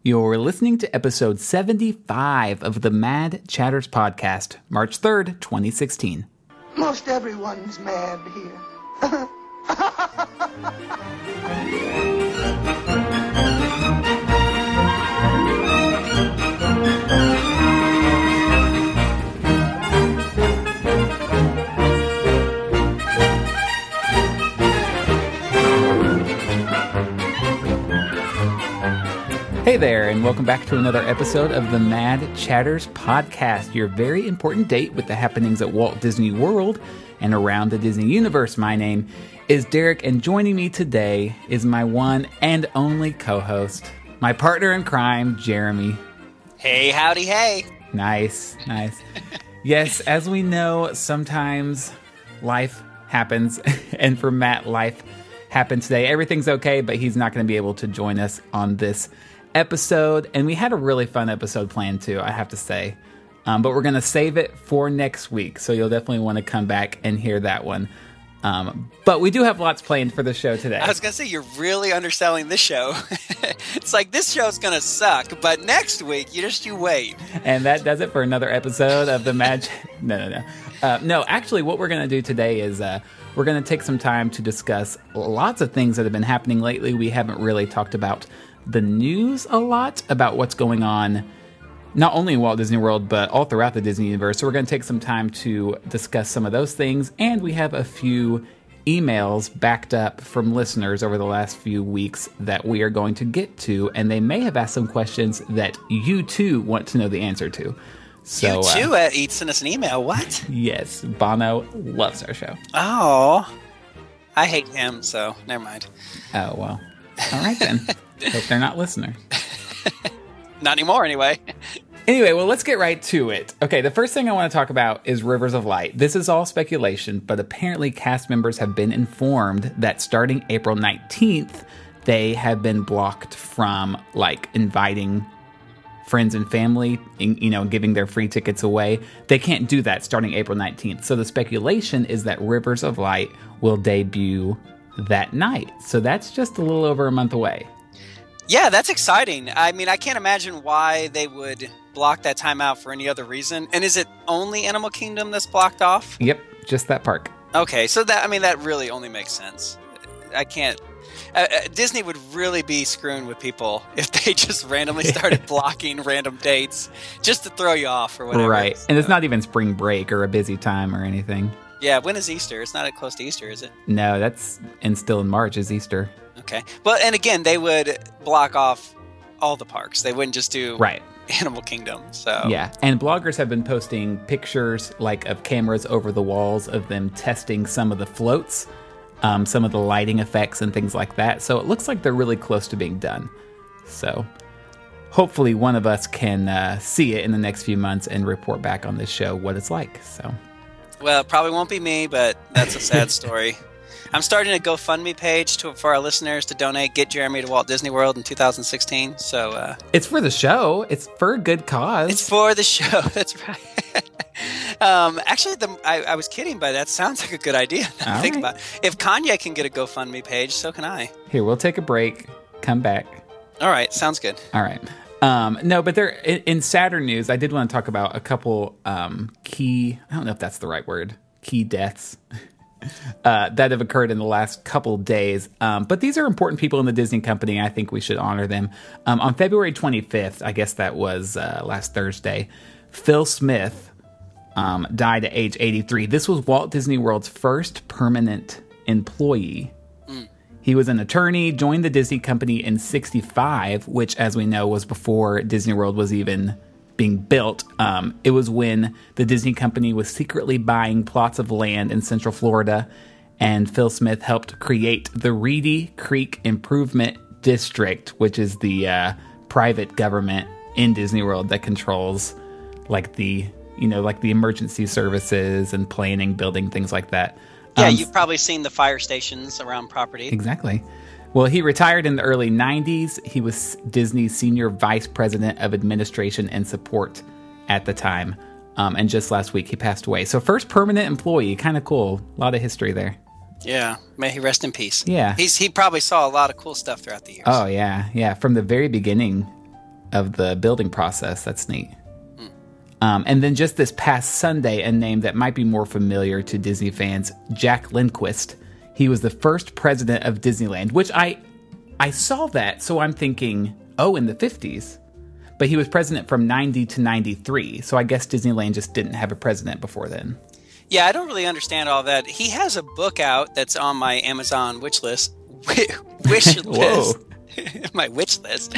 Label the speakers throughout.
Speaker 1: You're listening to episode 75 of the Mad Chatters podcast, March 3rd, 2016.
Speaker 2: Most everyone's mad here.
Speaker 1: Hey there, and welcome back to another episode of the Mad Chatters podcast, your very important date with the happenings at Walt Disney World and around the Disney universe. My name is Derek, and joining me today is my one and only co-host, my partner in crime, Jeremy.
Speaker 3: Hey, howdy, hey.
Speaker 1: Nice. Yes, as we know, sometimes life happens, and for Matt, life happened today. Everything's okay, but he's not going to be able to join us on this episode, and we had a really fun episode planned too, I have to say, but we're going to save it for next week, so you'll definitely want to come back and hear that one, but we do have lots planned for the show today.
Speaker 3: I was going to say, you're really underselling this show. It's like, this show's going to suck, but next week, you wait.
Speaker 1: And that does it for another episode of the Mad... No, actually, what we're going to do today is we're going to take some time to discuss lots of things that have been happening lately. We haven't really talked about the news a lot, about what's going on not only in Walt Disney World, but all throughout the Disney universe. So we're going to take some time to discuss some of those things, and we have a few emails backed up from listeners over the last few weeks that we are going to get to, and they may have asked some questions that you too want to know the answer to. So,
Speaker 3: you too sent us an email, what?
Speaker 1: Yes, Bono loves our show.
Speaker 3: Oh, I hate him, so never mind.
Speaker 1: Oh, well. All right then. Hope they're not listeners.
Speaker 3: Not anymore, anyway.
Speaker 1: Anyway, well, let's get right to it. Okay, the first thing I want to talk about is Rivers of Light. This is all speculation, but apparently cast members have been informed that starting April 19th, they have been blocked from, inviting friends and family, giving their free tickets away. They can't do that starting April 19th. So the speculation is that Rivers of Light will debut that night. So that's just a little over a month away.
Speaker 3: Yeah, that's exciting. I mean, I can't imagine why they would block that time out for any other reason. And is it only Animal Kingdom that's blocked off?
Speaker 1: Yep, just that park.
Speaker 3: Okay, so that really only makes sense. I can't... Disney would really be screwing with people if they just randomly started blocking random dates just to throw you off or whatever.
Speaker 1: Right, and it's not even spring break or a busy time or anything.
Speaker 3: Yeah, when is Easter? It's not close to Easter, is it?
Speaker 1: No, and still in March is Easter. Okay.
Speaker 3: Well, and again, they would block off all the parks. They wouldn't just do Animal Kingdom. So
Speaker 1: yeah, and bloggers have been posting pictures of cameras over the walls of them testing some of the floats, some of the lighting effects and things like that. So it looks like they're really close to being done. So hopefully one of us can see it in the next few months and report back on this show what it's like. So.
Speaker 3: Well, it probably won't be me, but that's a sad story. I'm starting a GoFundMe page for our listeners to donate Get Jeremy to Walt Disney World in 2016. So
Speaker 1: it's for the show. It's for a good cause.
Speaker 3: It's for the show. That's right. Actually, I was kidding, but that sounds like a good idea. Think about it. If Kanye can get a GoFundMe page, so can I.
Speaker 1: Here, we'll take a break. Come back.
Speaker 3: All right. Sounds good.
Speaker 1: All right. No, but there in Saturn news, I did want to talk about a couple key, I don't know if that's the right word, key deaths that have occurred in the last couple days. But these are important people in the Disney company. I think we should honor them. On February 25th, I guess that was last Thursday, Phil Smith died at age 83. This was Walt Disney World's first permanent employee. He was an attorney, joined the Disney company in 1965, which, as we know, was before Disney World was even being built. It was when the Disney company was secretly buying plots of land in Central Florida, and Phil Smith helped create the Reedy Creek Improvement District, which is the private government in Disney World that controls the emergency services and planning, building, things like that.
Speaker 3: Yeah, you've probably seen the fire stations around property.
Speaker 1: Exactly. Well, he retired in the early 90s. He was Disney's senior vice president of administration and support at the time. And just last week, he passed away. So first permanent employee, kind of cool. A lot of history there.
Speaker 3: Yeah, may he rest in peace.
Speaker 1: Yeah.
Speaker 3: He probably saw a lot of cool stuff throughout the years.
Speaker 1: Oh, yeah. Yeah, from the very beginning of the building process. That's neat. And then just this past Sunday, a name that might be more familiar to Disney fans, Jack Lindquist. He was the first president of Disneyland, which I saw that, so I'm thinking, oh, in the 50s. But he was president from 90 to 93, so I guess Disneyland just didn't have a president before then.
Speaker 3: Yeah, I don't really understand all that. He has a book out that's on my Amazon wish list. My wish list.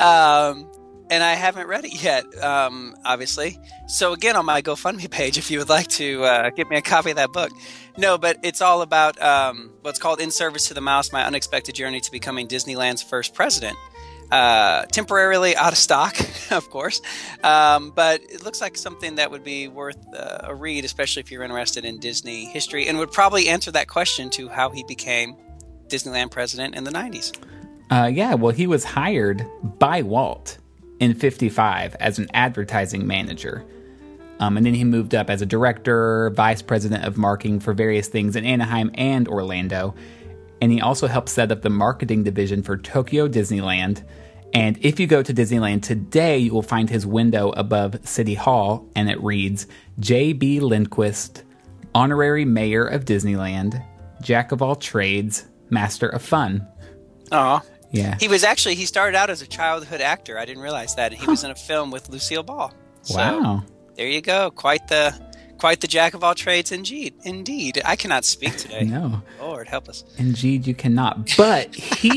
Speaker 3: And I haven't read it yet, obviously. So again, on my GoFundMe page, if you would like to get me a copy of that book. No, but it's all about what's called In Service to the Mouse, My Unexpected Journey to Becoming Disneyland's First President. Temporarily out of stock, of course. But it looks like something that would be worth a read, especially if you're interested in Disney history, and would probably answer that question to how he became Disneyland president in the 90s.
Speaker 1: Yeah, well, he was hired by Walt in 55 as an advertising manager. And then he moved up as a director, vice president of marketing for various things in Anaheim and Orlando. And he also helped set up the marketing division for Tokyo Disneyland. And if you go to Disneyland today, you will find his window above City Hall, and it reads, J.B. Lindquist, Honorary Mayor of Disneyland, Jack of all trades, Master of fun.
Speaker 3: Aw.
Speaker 1: Yeah.
Speaker 3: He started out as a childhood actor. I didn't realize that. He was in a film with Lucille Ball. So,
Speaker 1: wow.
Speaker 3: There you go. Quite the jack of all trades indeed. I cannot speak today.
Speaker 1: No.
Speaker 3: Lord, help us.
Speaker 1: Indeed, you cannot. But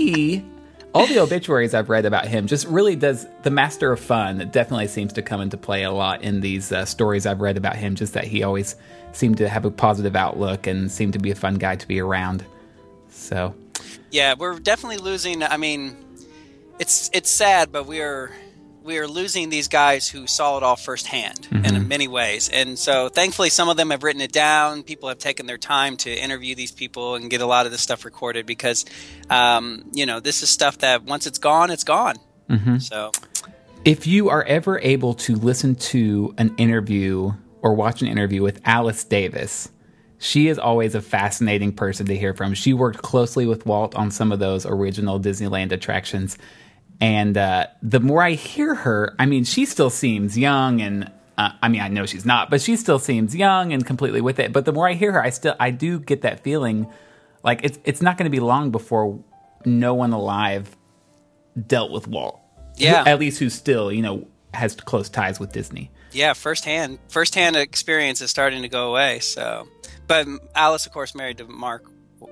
Speaker 1: all the obituaries I've read about him just really does, the master of fun, it definitely seems to come into play a lot in these stories I've read about him, just that he always seemed to have a positive outlook and seemed to be a fun guy to be around. So...
Speaker 3: yeah, we're definitely losing. I mean, it's sad, but we are losing these guys who saw it all firsthand in many ways. And so thankfully some of them have written it down. People have taken their time to interview these people and get a lot of this stuff recorded because, this is stuff that once it's gone, it's gone. Mm-hmm. So
Speaker 1: if you are ever able to listen to an interview or watch an interview with Alice Davis, she is always a fascinating person to hear from. She worked closely with Walt on some of those original Disneyland attractions. And the more I hear her, I mean, she still seems young and, I know she's not, but she still seems young and completely with it. But the more I hear her, I do get that feeling like it's not going to be long before no one alive dealt with Walt.
Speaker 3: Yeah.
Speaker 1: At least who still, has close ties with Disney.
Speaker 3: Yeah, firsthand experience is starting to go away. So, but Alice, of course, married to Mark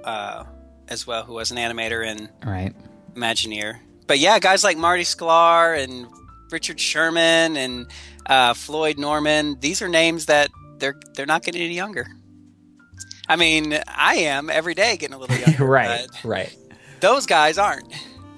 Speaker 3: as well, who was an animator and Imagineer. But yeah, guys like Marty Sklar and Richard Sherman and Floyd Norman, these are names that they're not getting any younger. I mean, I am every day getting a little younger.
Speaker 1: Right.
Speaker 3: Those guys aren't.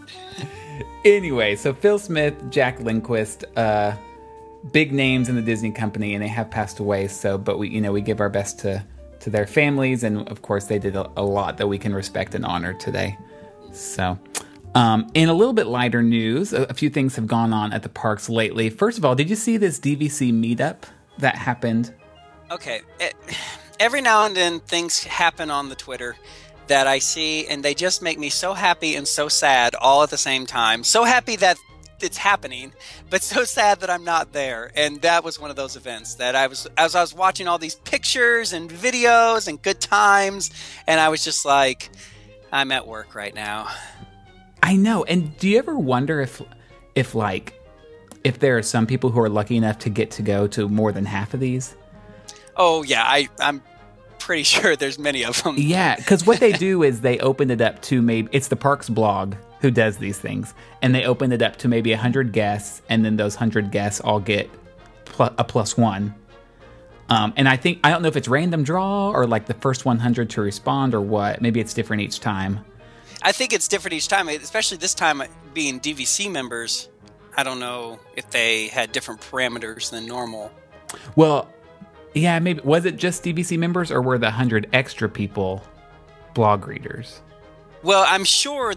Speaker 1: Anyway, so Phil Smith, Jack Lindquist, big names in the Disney company, and they have passed away. So, but we give our best to their families, and of course, they did a lot that we can respect and honor today. So, in a little bit lighter news, a few things have gone on at the parks lately. First of all, did you see this DVC meetup that happened?
Speaker 3: Okay, every now and then things happen on the Twitter that I see, and they just make me so happy and so sad all at the same time. So happy that it's happening, but so sad that I'm not there. And that was one of those events that as I was watching all these pictures and videos and good times, and I was just like, I'm at work right now.
Speaker 1: I know. And do you ever wonder if there are some people who are lucky enough to get to go to more than half of these?
Speaker 3: Oh yeah, I'm pretty sure there's many of them.
Speaker 1: Yeah, because what they do is they open it up to it's the Parks blog who does these things, and they open it up to maybe 100 guests, and then those 100 guests all get a plus one. And I don't know if it's random draw or like the first 100 to respond or what. Maybe it's different each time.
Speaker 3: I think it's different each time, especially this time being DVC members. I don't know if they had different parameters than normal.
Speaker 1: Well, yeah, maybe. Was it just DVC members, or were the 100 extra people blog readers?
Speaker 3: Well, I'm not sure.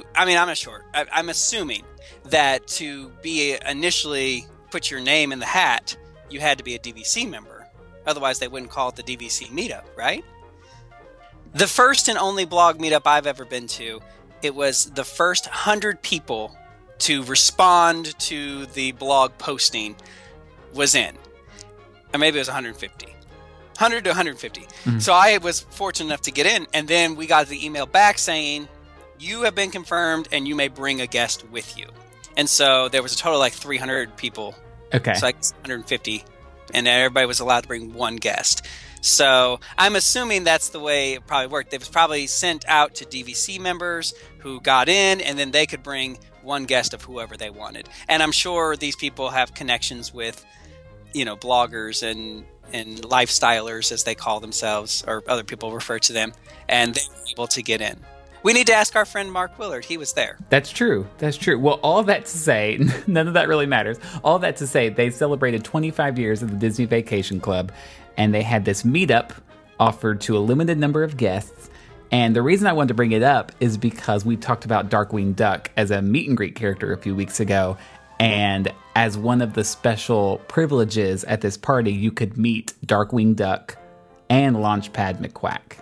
Speaker 3: I'm assuming that to be initially put your name in the hat, you had to be a DVC member. Otherwise, they wouldn't call it the DVC meetup, right? The first and only blog meetup I've ever been to, it was the first 100 people to respond to the blog posting was in. Or maybe it was 150. 100 to 150. Mm-hmm. So I was fortunate enough to get in, and then we got the email back saying, you have been confirmed and you may bring a guest with you. And so there was a total of like 300 people.
Speaker 1: Okay.
Speaker 3: So like 150, and everybody was allowed to bring one guest. So I'm assuming that's the way it probably worked. It was probably sent out to DVC members who got in, and then they could bring one guest of whoever they wanted. And I'm sure these people have connections with, bloggers and lifestylers, as they call themselves, or other people refer to them, and they were able to get in. We need to ask our friend Mark Willard. He was there.
Speaker 1: That's true. Well, all that to say, none of that really matters. All that to say, they celebrated 25 years of the Disney Vacation Club, and they had this meetup offered to a limited number of guests. And the reason I wanted to bring it up is because we talked about Darkwing Duck as a meet and greet character a few weeks ago. And as one of the special privileges at this party, you could meet Darkwing Duck and Launchpad McQuack.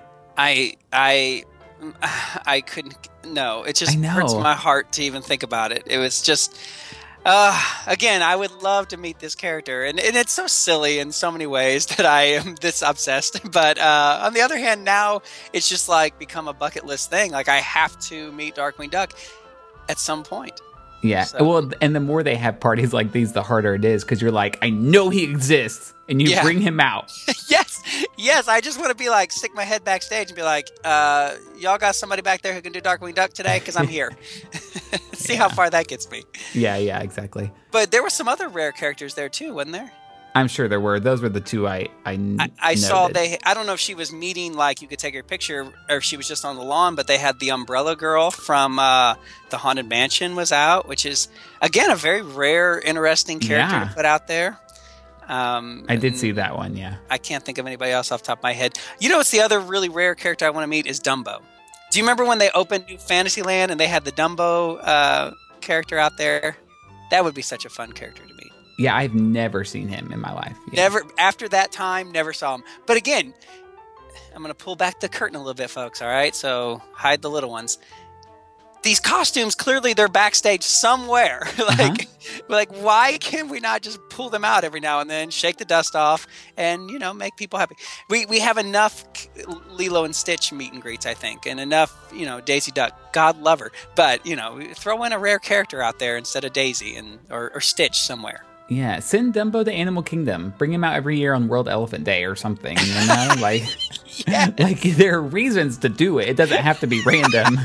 Speaker 3: I couldn't. No, it just hurts my heart to even think about it. It was just, again, I would love to meet this character, and it's so silly in so many ways that I am this obsessed. But on the other hand, now it's just like become a bucket list thing. Like I have to meet Darkwing Duck at some point.
Speaker 1: Yeah. So. Well, and the more they have parties like these, the harder it is, because you're like, I know he exists, and you bring him out. Yes.
Speaker 3: I just want to be like, stick my head backstage and be like, y'all got somebody back there who can do Darkwing Duck today? Because I'm here. See how far that gets me.
Speaker 1: Yeah, exactly.
Speaker 3: But there were some other rare characters there too, wasn't there?
Speaker 1: I'm sure there were. Those were the two I
Speaker 3: saw. I don't know if she was meeting, like you could take her picture, or if she was just on the lawn. But they had the Umbrella Girl from the Haunted Mansion was out, which is again a very rare, interesting character to put out there.
Speaker 1: I did see that one. Yeah,
Speaker 3: I can't think of anybody else off the top of my head. What's the other really rare character I want to meet is Dumbo. Do you remember when they opened New Fantasyland and they had the Dumbo character out there? That would be such a fun character to meet.
Speaker 1: Yeah, I've never seen him in my life. Yeah.
Speaker 3: Never, after that time, never saw him. But again, I'm going to pull back the curtain a little bit, folks, all right? So hide the little ones. These costumes, clearly they're backstage somewhere. Like, why can we not just pull them out every now and then, shake the dust off, and, make people happy? We have enough Lilo and Stitch meet and greets, I think, and enough, Daisy Duck. God love her. But, throw in a rare character out there instead of Daisy or Stitch somewhere.
Speaker 1: Yeah, send Dumbo to Animal Kingdom. Bring him out every year on World Elephant Day or something, Like, like there are reasons to do it. It doesn't have to be random.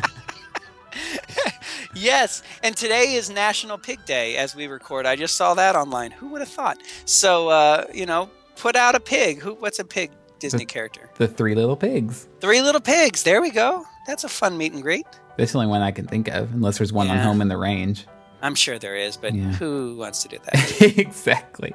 Speaker 3: Yes, and today is National Pig Day as we record. I just saw that online. Who would have thought? So, put out a pig. What's a pig Disney character?
Speaker 1: The Three Little Pigs.
Speaker 3: 3 Little Pigs. There we go. That's a fun meet and greet.
Speaker 1: That's the only one I can think of, unless there's one on Home in the Range.
Speaker 3: I'm sure there is, but who wants to do that?
Speaker 1: Exactly.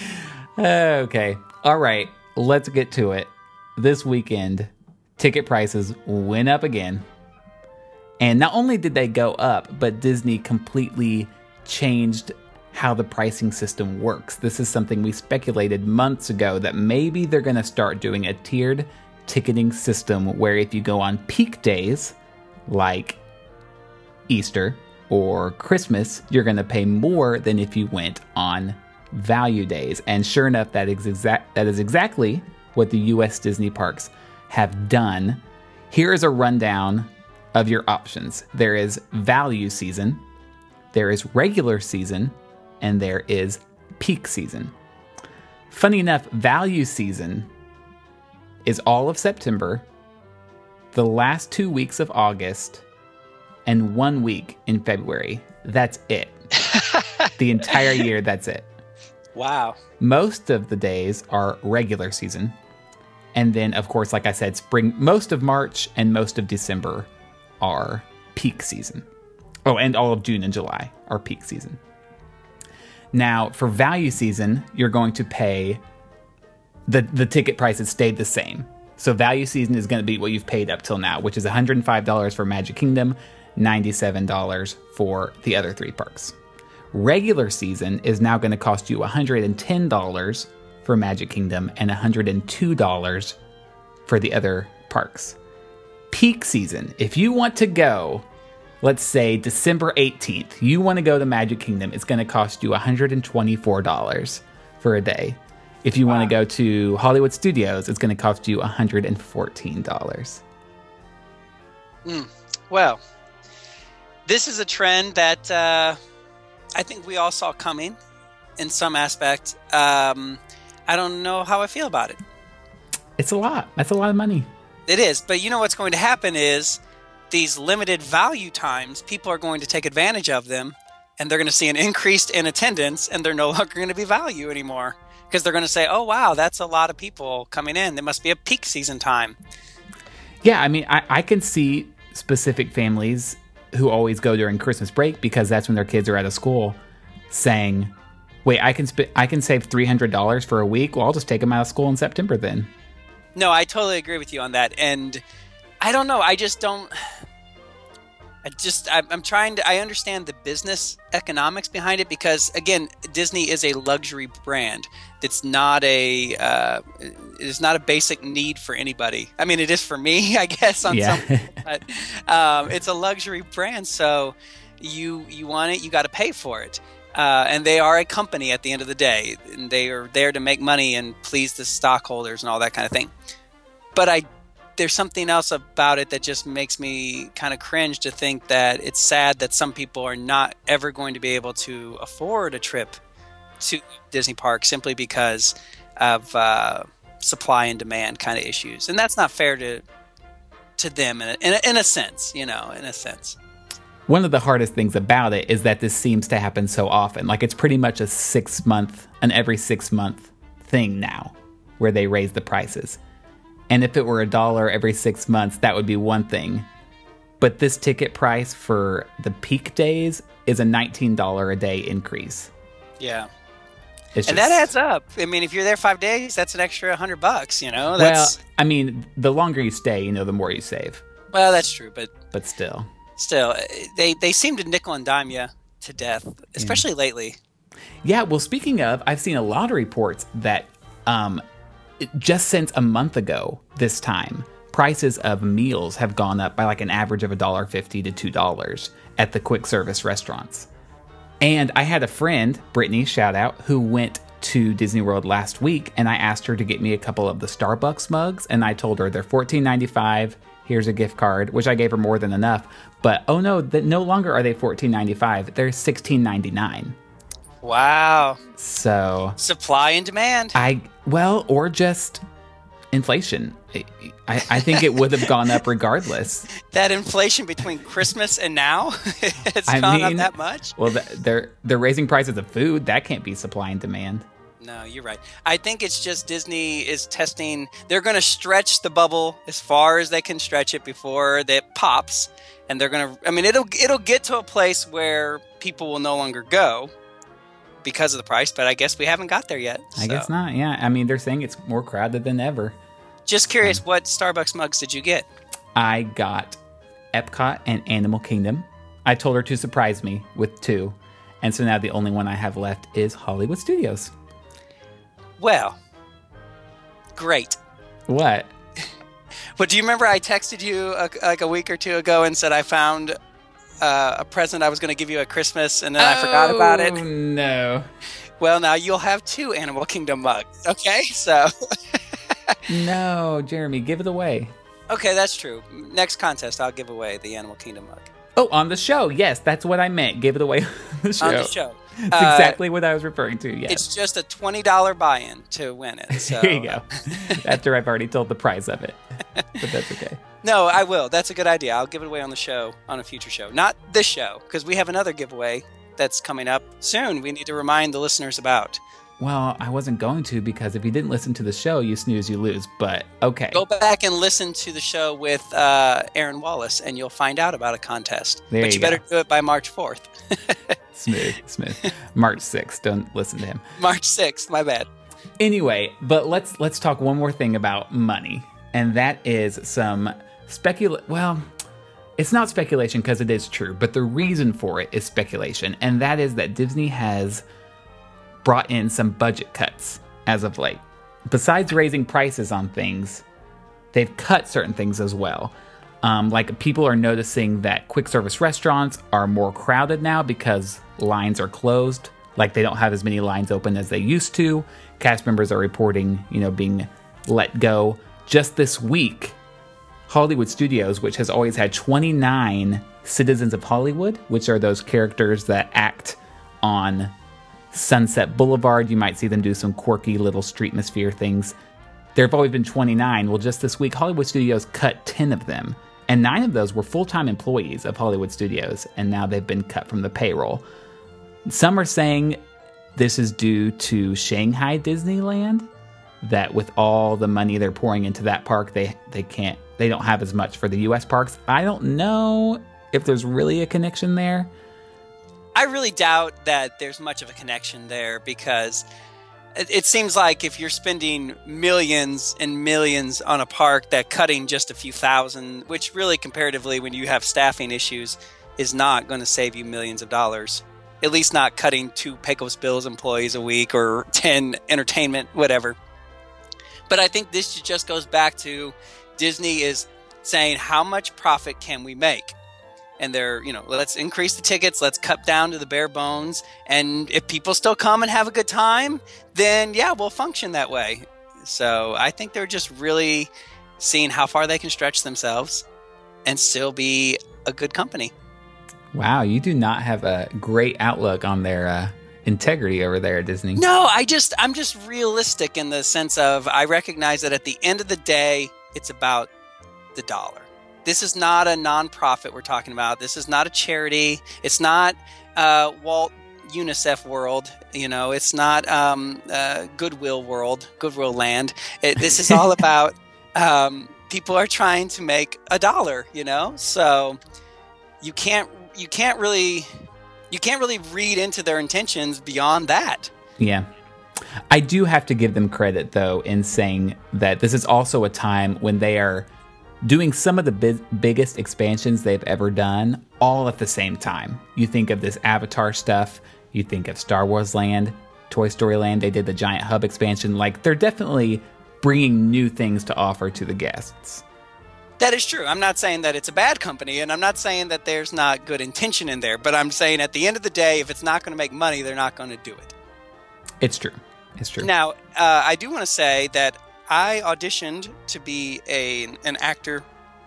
Speaker 1: Okay. All right. Let's get to it. This weekend, ticket prices went up again. And not only did they go up, but Disney completely changed how the pricing system works. This is something we speculated months ago, that maybe they're going to start doing a tiered ticketing system where if you go on peak days, like Easter or Christmas, you're going to pay more than if you went on value days. And sure enough, that is exactly what the U.S. Disney parks have done. Here is a rundown of your options. There is value season, there is regular season, and there is peak season. Funny enough, value season is all of September, the last 2 weeks of August, and 1 week in February. That's it. The entire year, that's it.
Speaker 3: Wow.
Speaker 1: Most of the days are regular season. And then, of course, like I said, spring, most of March and most of December are peak season. Oh, and all of June and July are peak season. Now, for value season, you're going to pay, the ticket prices stayed the same. So value season is going to be what you've paid up till now, which is $105 for Magic Kingdom, $97 for the other 3 parks. Regular season is now going to cost you $110 for Magic Kingdom and $102 for the other parks. Peak season, if you want to go let's say December 18th, you want to go to Magic Kingdom, it's going to cost you $124 for a day. If you want to go to Hollywood Studios, it's going to cost you $114.
Speaker 3: Well, this is a trend that I think we all saw coming in some aspect. I don't know how I feel about it.
Speaker 1: It's a lot. That's a lot of money.
Speaker 3: It is. But you know what's going to happen is these limited value times, people are going to take advantage of them, and they're going to see an increase in attendance, and they're no longer going to be value anymore because they're going to say, oh, wow, that's a lot of people coming in. There must be a peak season time.
Speaker 1: Yeah, I mean, I can see specific families who always go during Christmas break because that's when their kids are out of school saying, wait, I can save $300 for a week. Well, I'll just take them out of school in September then.
Speaker 3: No, I totally agree with you on that. And I don't know. I understand the business economics behind it because, again, Disney is a luxury brand. It's not it is not a basic need for anybody. I mean, it is for me, I guess, some, but it's a luxury brand. So you want it, you got to pay for it. And they are a company at the end of the day, and they are there to make money and please the stockholders and all that kind of thing. But there's something else about it that just makes me kind of cringe to think that it's sad that some people are not ever going to be able to afford a trip to Disney Park simply because of supply and demand kind of issues. And that's not fair to them in a sense, in a sense.
Speaker 1: One of the hardest things about it is that this seems to happen so often. Like it's pretty much an every 6 month thing now where they raise the prices. And if it were $1 every 6 months, that would be one thing. But this ticket price for the peak days is a $19 a day increase.
Speaker 3: Yeah. And that adds up. I mean, if you're there 5 days, that's an extra $100,
Speaker 1: Well, I mean, the longer you stay, the more you save.
Speaker 3: Well, that's true,
Speaker 1: but still.
Speaker 3: Still, they seem to nickel and dime you to death, especially lately.
Speaker 1: Yeah, well, speaking of, I've seen a lot of reports that just since a month ago this time, prices of meals have gone up by like an average of $1.50 to $2 at the quick service restaurants. And I had a friend, Brittany, shout out, who went to Disney World last week, and I asked her to get me a couple of the Starbucks mugs, and I told her they're $14.95. Here's a gift card, which I gave her more than enough. But oh no, that no longer are they $14.95. They're $16.99.
Speaker 3: Wow.
Speaker 1: So
Speaker 3: supply and demand.
Speaker 1: Or just inflation. I think it would have gone up regardless.
Speaker 3: That inflation between Christmas and now has gone up that much?
Speaker 1: Well, they're raising prices of food. That can't be supply and demand.
Speaker 3: No, you're right. I think it's just Disney is testing. They're going to stretch the bubble as far as they can stretch it before it pops. And they're going to, I mean, it'll get to a place where people will no longer go because of the price, but I guess we haven't got there yet.
Speaker 1: I guess not, yeah. I mean, they're saying it's more crowded than ever.
Speaker 3: Just curious, what Starbucks mugs did you get?
Speaker 1: I got Epcot and Animal Kingdom. I told her to surprise me with 2. And so now the only one I have left is Hollywood Studios.
Speaker 3: Well, great.
Speaker 1: What?
Speaker 3: Well, do you remember I texted you like a week or two ago and said I found a present I was going to give you at Christmas, and then I forgot about it?
Speaker 1: Oh, no.
Speaker 3: Well, now you'll have 2 Animal Kingdom mugs, okay? So...
Speaker 1: No, Jeremy, give it away.
Speaker 3: Okay, that's true. Next contest, I'll give away the Animal Kingdom mug.
Speaker 1: Oh, on the show. Yes, that's what I meant. Give it away on the show.
Speaker 3: On the show.
Speaker 1: That's exactly what I was referring to, yes.
Speaker 3: It's just a $20 buy-in to win it. So.
Speaker 1: There you go. After I've already told the price of it. But that's okay.
Speaker 3: No, I will. That's a good idea. I'll give it away on the show, on a future show. Not this show, because we have another giveaway that's coming up soon we need to remind the listeners about.
Speaker 1: Well, I wasn't going to, because if you didn't listen to the show, you snooze, you lose. But okay.
Speaker 3: Go back and listen to the show with Aaron Wallace, and you'll find out about a contest. But you better do it by March 4th. Smooth.
Speaker 1: March 6th. Don't listen to him.
Speaker 3: March 6th. My bad.
Speaker 1: Anyway, but let's talk one more thing about money, and that is some Well, it's not speculation because it is true, but the reason for it is speculation, and that is that Disney has brought in some budget cuts as of late. Besides raising prices on things, they've cut certain things as well. Like people are noticing that quick service restaurants are more crowded now because lines are closed. Like they don't have as many lines open as they used to. Cast members are reporting, being let go. Just this week, Hollywood Studios, which has always had 29 Citizens of Hollywood, which are those characters that act on Sunset Boulevard. You might see them do some quirky little streetmosphere things. There have always been 29. Well, just this week, Hollywood Studios cut 10 of them. And 9 of those were full-time employees of Hollywood Studios, and now they've been cut from the payroll. Some are saying this is due to Shanghai Disneyland, that with all the money they're pouring into that park, they don't have as much for the U.S. parks. I don't know if there's really a connection there.
Speaker 3: I really doubt that there's much of a connection there, because it seems like if you're spending millions and millions on a park, that cutting just a few thousand, which really comparatively when you have staffing issues, is not going to save you millions of dollars. At least not cutting 2 Pecos Bills employees a week or 10 entertainment, whatever. But I think this just goes back to Disney is saying, how much profit can we make? And they're, let's increase the tickets, let's cut down to the bare bones. And if people still come and have a good time, then yeah, we'll function that way. So I think they're just really seeing how far they can stretch themselves and still be a good company.
Speaker 1: Wow, you do not have a great outlook on their integrity over there at Disney.
Speaker 3: No, I'm just realistic in the sense of I recognize that at the end of the day, it's about the dollar. This is not a nonprofit we're talking about. This is not a charity. It's not Walt UNICEF World. It's not Goodwill World, Goodwill Land. This is all about people are trying to make a dollar. So you can't really read into their intentions beyond that.
Speaker 1: Yeah. I do have to give them credit, though, in saying that this is also a time when they are doing some of the biggest expansions they've ever done all at the same time. You think of this Avatar stuff, you think of Star Wars Land, Toy Story Land, they did the giant hub expansion. Like, they're definitely bringing new things to offer to the guests.
Speaker 3: That is true. I'm not saying that it's a bad company, and I'm not saying that there's not good intention in there, but I'm saying at the end of the day, if it's not going to make money, they're not going to do it.
Speaker 1: It's true. It's true.
Speaker 3: Now, I do want to say that I auditioned to be an actor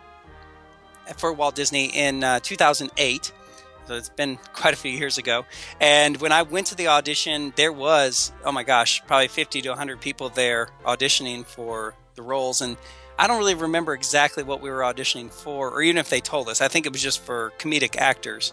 Speaker 3: for Walt Disney in 2008. So it's been quite a few years ago. And when I went to the audition, there was, oh my gosh, probably 50 to 100 people there auditioning for the roles. And I don't really remember exactly what we were auditioning for, or even if they told us. I think it was just for comedic actors.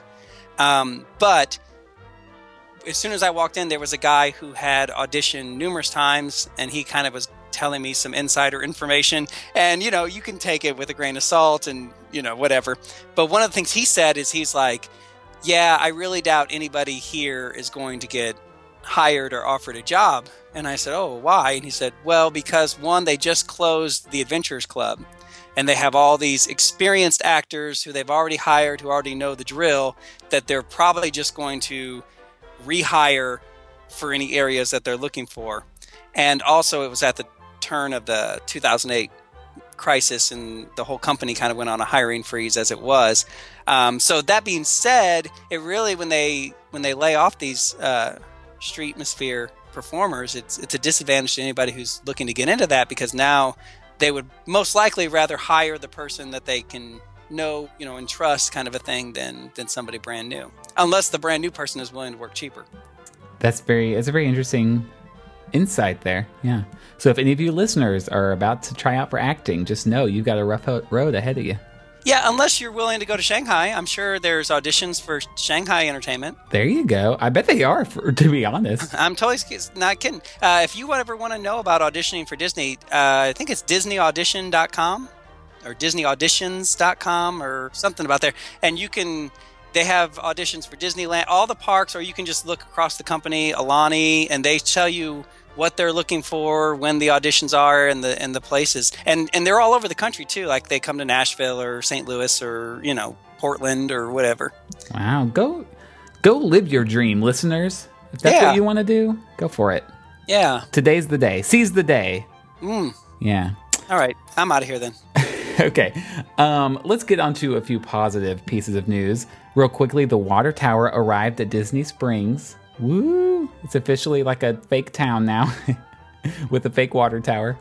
Speaker 3: But as soon as I walked in, there was a guy who had auditioned numerous times, and he kind of was telling me some insider information. And, you can take it with a grain of salt and, whatever. But one of the things he said is he's like, yeah, I really doubt anybody here is going to get hired or offered a job. And I said, oh, why? And he said, well, because one, they just closed the Adventurers Club, and they have all these experienced actors who they've already hired, who already know the drill, that they're probably just going to rehire for any areas that they're looking for. And also it was at the turn of the 2008 crisis, and the whole company kind of went on a hiring freeze as it was. So that being said, it really, when they lay off these streetmosphere performers, it's a disadvantage to anybody who's looking to get into that, because now they would most likely rather hire the person that they can know, and trust, kind of a thing, than somebody brand new, unless the brand new person is willing to work cheaper.
Speaker 1: It's a very interesting insight there. Yeah. So if any of you listeners are about to try out for acting, just know you've got a rough road ahead of you.
Speaker 3: Yeah, unless you're willing to go to Shanghai. I'm sure there's auditions for Shanghai Entertainment.
Speaker 1: There you go. I bet they are, to be honest.
Speaker 3: I'm totally not kidding. If you ever want to know about auditioning for Disney, I think it's DisneyAudition.com or DisneyAuditions.com or something about there. And they have auditions for Disneyland, all the parks, or you can just look across the company, Alani, and they tell you what they're looking for, when the auditions are, and the places. And they're all over the country too. Like they come to Nashville or St. Louis or, Portland or whatever.
Speaker 1: Wow. Go live your dream, listeners. If that's what you want to do, go for it.
Speaker 3: Yeah.
Speaker 1: Today's the day. Seize the day.
Speaker 3: Mm.
Speaker 1: Yeah.
Speaker 3: All right. I'm out of here then.
Speaker 1: Okay, let's get on to a few positive pieces of news. Real quickly, the water tower arrived at Disney Springs. Woo! It's officially like a fake town now with a fake water tower.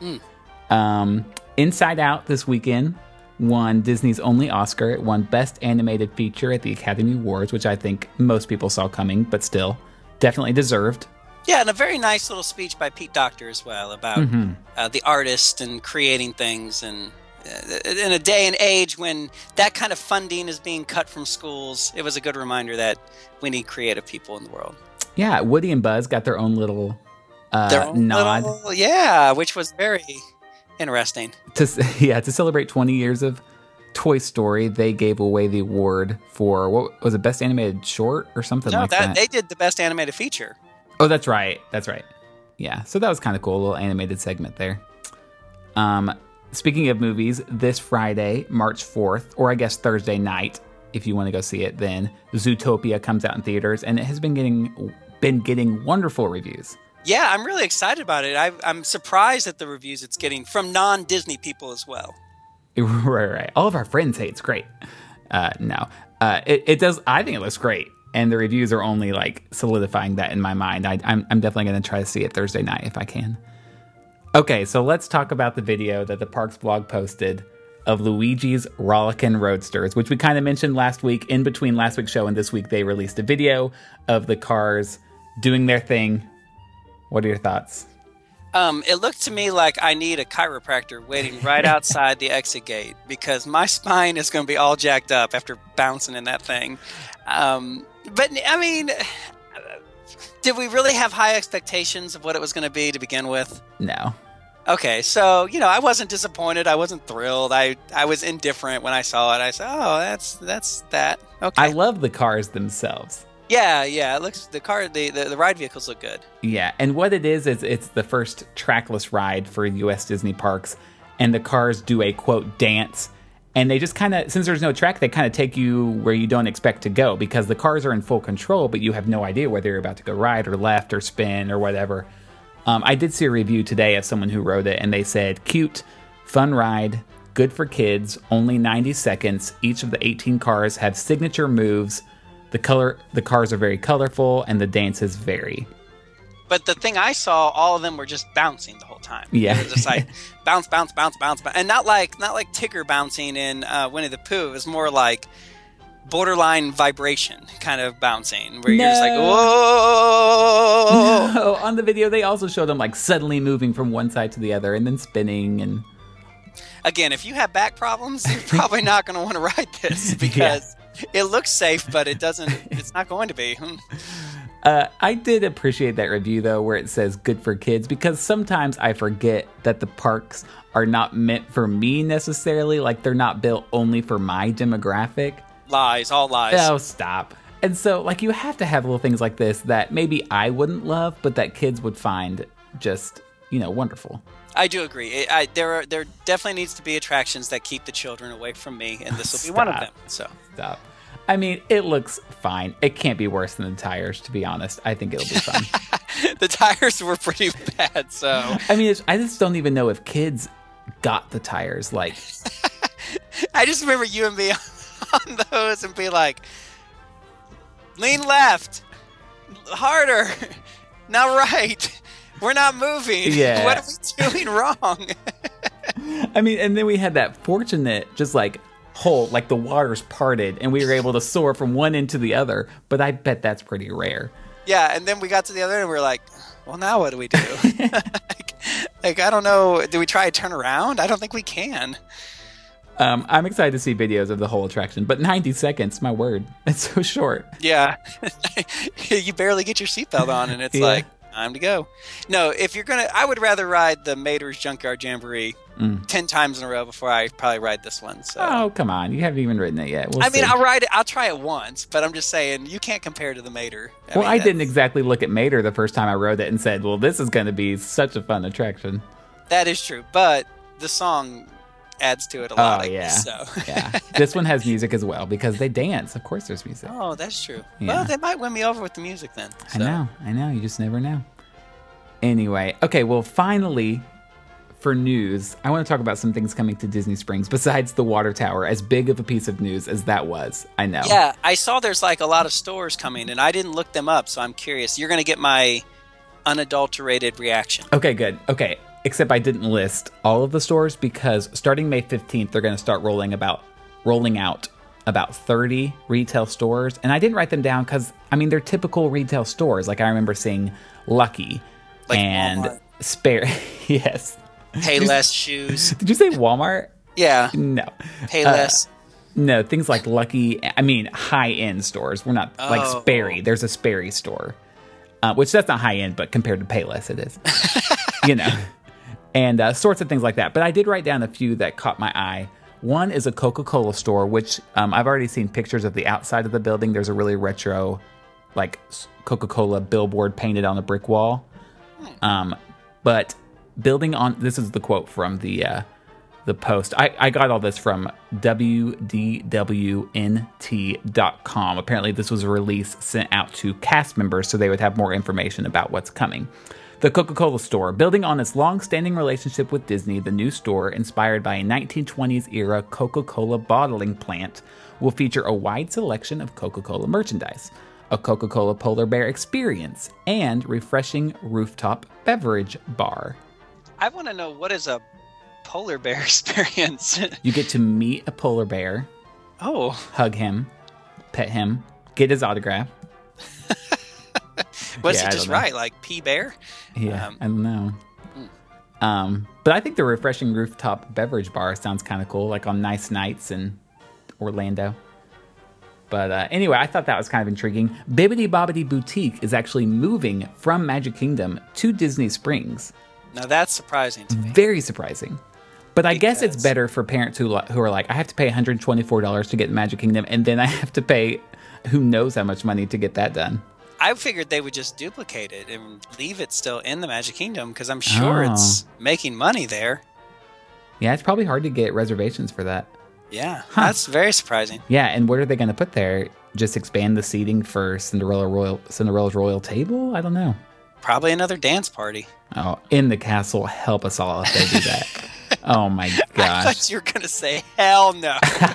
Speaker 1: Inside Out this weekend won Disney's only Oscar. It won Best Animated Feature at the Academy Awards, which I think most people saw coming, but still, definitely deserved.
Speaker 3: Yeah, and a very nice little speech by Pete Docter as well about the artist and creating things. And in a day and age when that kind of funding is being cut from schools, it was a good reminder that we need creative people in the world.
Speaker 1: Yeah, Woody and Buzz got their own little nod.
Speaker 3: Which was very interesting.
Speaker 1: To celebrate 20 years of Toy Story, they gave away the award for, what was it, Best Animated Short or something like that?
Speaker 3: They did the Best Animated Feature.
Speaker 1: Oh, that's right. Yeah, so that was kind of cool, a little animated segment there. Speaking of movies, this Friday, March 4th, or I guess Thursday night, if you want to go see it, then Zootopia comes out in theaters, and it has been getting wonderful reviews.
Speaker 3: Yeah, I'm really excited about it. I'm surprised at the reviews it's getting from non-Disney people as well.
Speaker 1: Right. All of our friends say it's great. No. It does. I think it looks great. And the reviews are only like solidifying that in my mind. I'm definitely going to try to see it Thursday night if I can. Okay, so let's talk about the video that the Parks blog posted of Luigi's Rollickin' Roadsters, which we kind of mentioned last week. In between last week's show and this week, they released a video of the cars doing their thing. What are your thoughts?
Speaker 3: It looked to me like I need a chiropractor waiting right outside the exit gate because my spine is going to be all jacked up after bouncing in that thing. But, I mean, did we really have high expectations of what it was going to be to begin with?
Speaker 1: No.
Speaker 3: Okay, so, I wasn't disappointed. I wasn't thrilled. I was indifferent when I saw it. I said, oh, that's that. Okay.
Speaker 1: I love the cars themselves.
Speaker 3: Yeah, it looks, the ride vehicles look good.
Speaker 1: Yeah, and what it is it's the first trackless ride for U.S. Disney parks, and the cars do a, quote, dance, and they just kind of, since there's no track, they kind of take you where you don't expect to go, because the cars are in full control, but you have no idea whether you're about to go right or left or spin or whatever. I did see a review today of someone who wrote it, and they said, cute, fun ride, good for kids, only 90 seconds, each of the 18 cars have signature moves. The cars are very colorful, and the dances vary.
Speaker 3: But the thing I saw, all of them were just bouncing the whole time.
Speaker 1: Yeah,
Speaker 3: they were just like bounce, bounce, bounce, bounce, and not like Tigger bouncing in Winnie the Pooh. It was more like borderline vibration kind of bouncing, where you're just like, whoa.
Speaker 1: No, on the video they also showed them like suddenly moving from one side to the other and then spinning. And
Speaker 3: again, if you have back problems, you're probably not going to want to ride this because. Yeah. It looks safe, but it's not going to be.
Speaker 1: I did appreciate that review, though, where it says good for kids, because sometimes I forget that the parks are not meant for me necessarily. Like, they're not built only for my demographic.
Speaker 3: Lies, all lies.
Speaker 1: Oh, stop. And so, like, you have to have little things like this that maybe I wouldn't love, but that kids would find just, wonderful.
Speaker 3: I do agree. There definitely needs to be attractions that keep the children away from me, and this will be one of them. So
Speaker 1: stop. I mean, it looks fine. It can't be worse than the tires, to be honest. I think it'll be fun.
Speaker 3: The tires were pretty bad, so
Speaker 1: I mean, I just don't even know if kids got the tires. Like,
Speaker 3: I just remember you and me on those and be like, lean left, harder, now right. We're not moving.
Speaker 1: Yeah.
Speaker 3: What are we doing wrong?
Speaker 1: I mean, and then we had that fortunate just like hole, like the water's parted and we were able to soar from one end to the other. But I bet that's pretty rare.
Speaker 3: Yeah, and then we got to the other end and we were like, well, now what do we do? like, I don't know. Do we try to turn around? I don't think we can.
Speaker 1: I'm excited to see videos of the whole attraction, but 90 seconds, my word. It's so short.
Speaker 3: Yeah. You barely get your seatbelt on and it's like, time to go. No, if you're going to, I would rather ride the Mater's Junkyard Jamboree 10 times in a row before I probably ride this one. So.
Speaker 1: Oh, come on. You haven't even ridden it yet. We'll see.
Speaker 3: I'll ride it. I'll try it once, but I'm just saying you can't compare to the Mater.
Speaker 1: I didn't exactly look at Mater the first time I rode it and said, well, this is going to be such a fun attraction.
Speaker 3: That is true, but the song adds to it a lot.
Speaker 1: Oh, yeah.
Speaker 3: So.
Speaker 1: Yeah. This one has music as well because they dance. Of course there's music.
Speaker 3: Oh, that's true.
Speaker 1: Yeah.
Speaker 3: Well, they might win me over with the music then. So.
Speaker 1: I know. You just never know. Anyway, okay, well, finally, for news, I want to talk about some things coming to Disney Springs besides the water tower, as big of a piece of news as that was. I know.
Speaker 3: Yeah, I saw there's like a lot of stores coming, and I didn't look them up, so I'm curious. You're going to get my unadulterated reaction.
Speaker 1: Okay, good. Okay, except I didn't list all of the stores because starting May 15th, they're going to start rolling out about 30 retail stores. And I didn't write them down because, I mean, they're typical retail stores. Like I remember seeing Lucky
Speaker 3: Like
Speaker 1: and
Speaker 3: Walmart.
Speaker 1: Spare. Yes.
Speaker 3: Payless shoes.
Speaker 1: Did you say Walmart?
Speaker 3: Yeah.
Speaker 1: No.
Speaker 3: Payless.
Speaker 1: No, things like Lucky, I mean, high-end stores. We're not like Sperry. There's a Sperry store, which that's not high-end, but compared to Payless, it is. And sorts of things like that. But I did write down a few that caught my eye. One is a Coca-Cola store, which I've already seen pictures of the outside of the building. There's a really retro, like, Coca-Cola billboard painted on a brick wall. But building on, this is the quote from the post. I got all this from WDWNT.com. Apparently this was a release sent out to cast members so they would have more information about what's coming. The Coca-Cola store. Building on its long-standing relationship with Disney, the new store, inspired by a 1920s-era Coca-Cola bottling plant, will feature a wide selection of Coca-Cola merchandise, a Coca-Cola polar bear experience, and refreshing rooftop beverage bar.
Speaker 3: I want to know, what is a polar bear experience?
Speaker 1: You get to meet a polar bear, hug him, pet him, get his autograph.
Speaker 3: Was he just right, like P-Bear?
Speaker 1: Yeah, I don't know. But I think the refreshing rooftop beverage bar sounds kind of cool, like on nice nights in Orlando. But anyway, I thought that was kind of intriguing. Bibbidi Bobbidi Boutique is actually moving from Magic Kingdom to Disney Springs.
Speaker 3: Now that's surprising to me.
Speaker 1: Very surprising. But I guess it's better for parents who are like, I have to pay $124 to get in Magic Kingdom, and then I have to pay who knows how much money to get that done.
Speaker 3: I figured they would just duplicate it and leave it still in the Magic Kingdom because I'm sure it's making money there.
Speaker 1: Yeah, it's probably hard to get reservations for that.
Speaker 3: Yeah, that's very surprising.
Speaker 1: Yeah, and what are they going to put there? Just expand the seating for Cinderella's Royal Table? I don't know.
Speaker 3: Probably another dance party.
Speaker 1: Oh, in the castle, help us all if they do that. Oh my gosh.
Speaker 3: I thought you were going to say, hell no.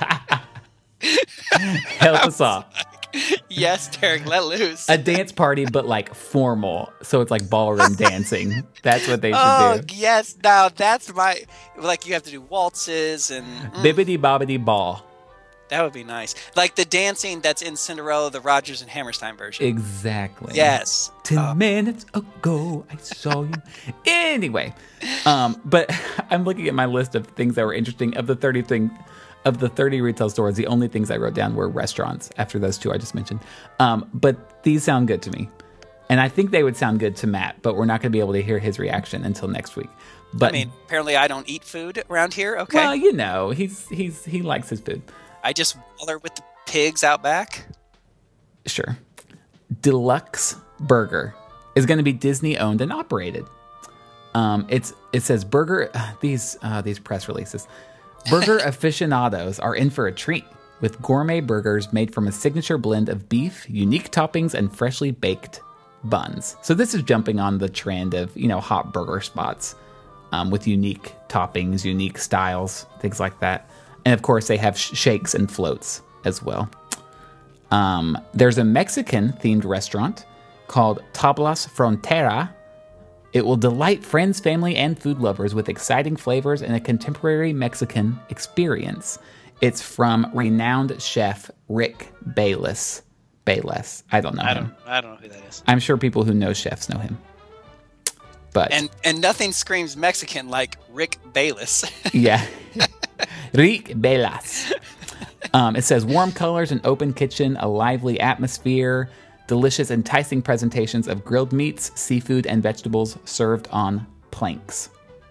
Speaker 1: Help us all.
Speaker 3: Yes, Derek, let loose.
Speaker 1: A dance party, but like formal. So it's like ballroom dancing. That's what they should do.
Speaker 3: Oh, yes. Now that's like you have to do waltzes and...
Speaker 1: Bibbidi Bobbidi Ball.
Speaker 3: That would be nice. Like the dancing that's in Cinderella, the Rodgers and Hammerstein version.
Speaker 1: Exactly.
Speaker 3: Yes.
Speaker 1: 10 minutes ago, I saw you. Anyway, but I'm looking at my list of things that were interesting. Of the 30 retail stores, the only things I wrote down were restaurants after those two I just mentioned. But these sound good to me. And I think they would sound good to Matt, but we're not going to be able to hear his reaction until next week. But,
Speaker 3: I mean, apparently I don't eat food around here. Okay.
Speaker 1: Well, you know, he likes his food.
Speaker 3: I just waller with the pigs out back.
Speaker 1: Sure. Deluxe Burger is going to be Disney owned and operated. It says burger. These press releases. Burger aficionados are in for a treat with gourmet burgers made from a signature blend of beef, unique toppings, and freshly baked buns. So this is jumping on the trend of, hot burger spots with unique toppings, unique styles, things like that. And of course, they have shakes and floats as well. There's a Mexican-themed restaurant called Tablas Frontera. It will delight friends, family, and food lovers with exciting flavors and a contemporary Mexican experience. It's from renowned chef Rick Bayless. I don't know him.
Speaker 3: I don't know who that is.
Speaker 1: I'm sure people who know chefs know him. But
Speaker 3: and nothing screams Mexican like Rick Bayless.
Speaker 1: Yeah. Rick Bayless. It says warm colors, an open kitchen, a lively atmosphere, delicious, enticing presentations of grilled meats, seafood, and vegetables served on planks.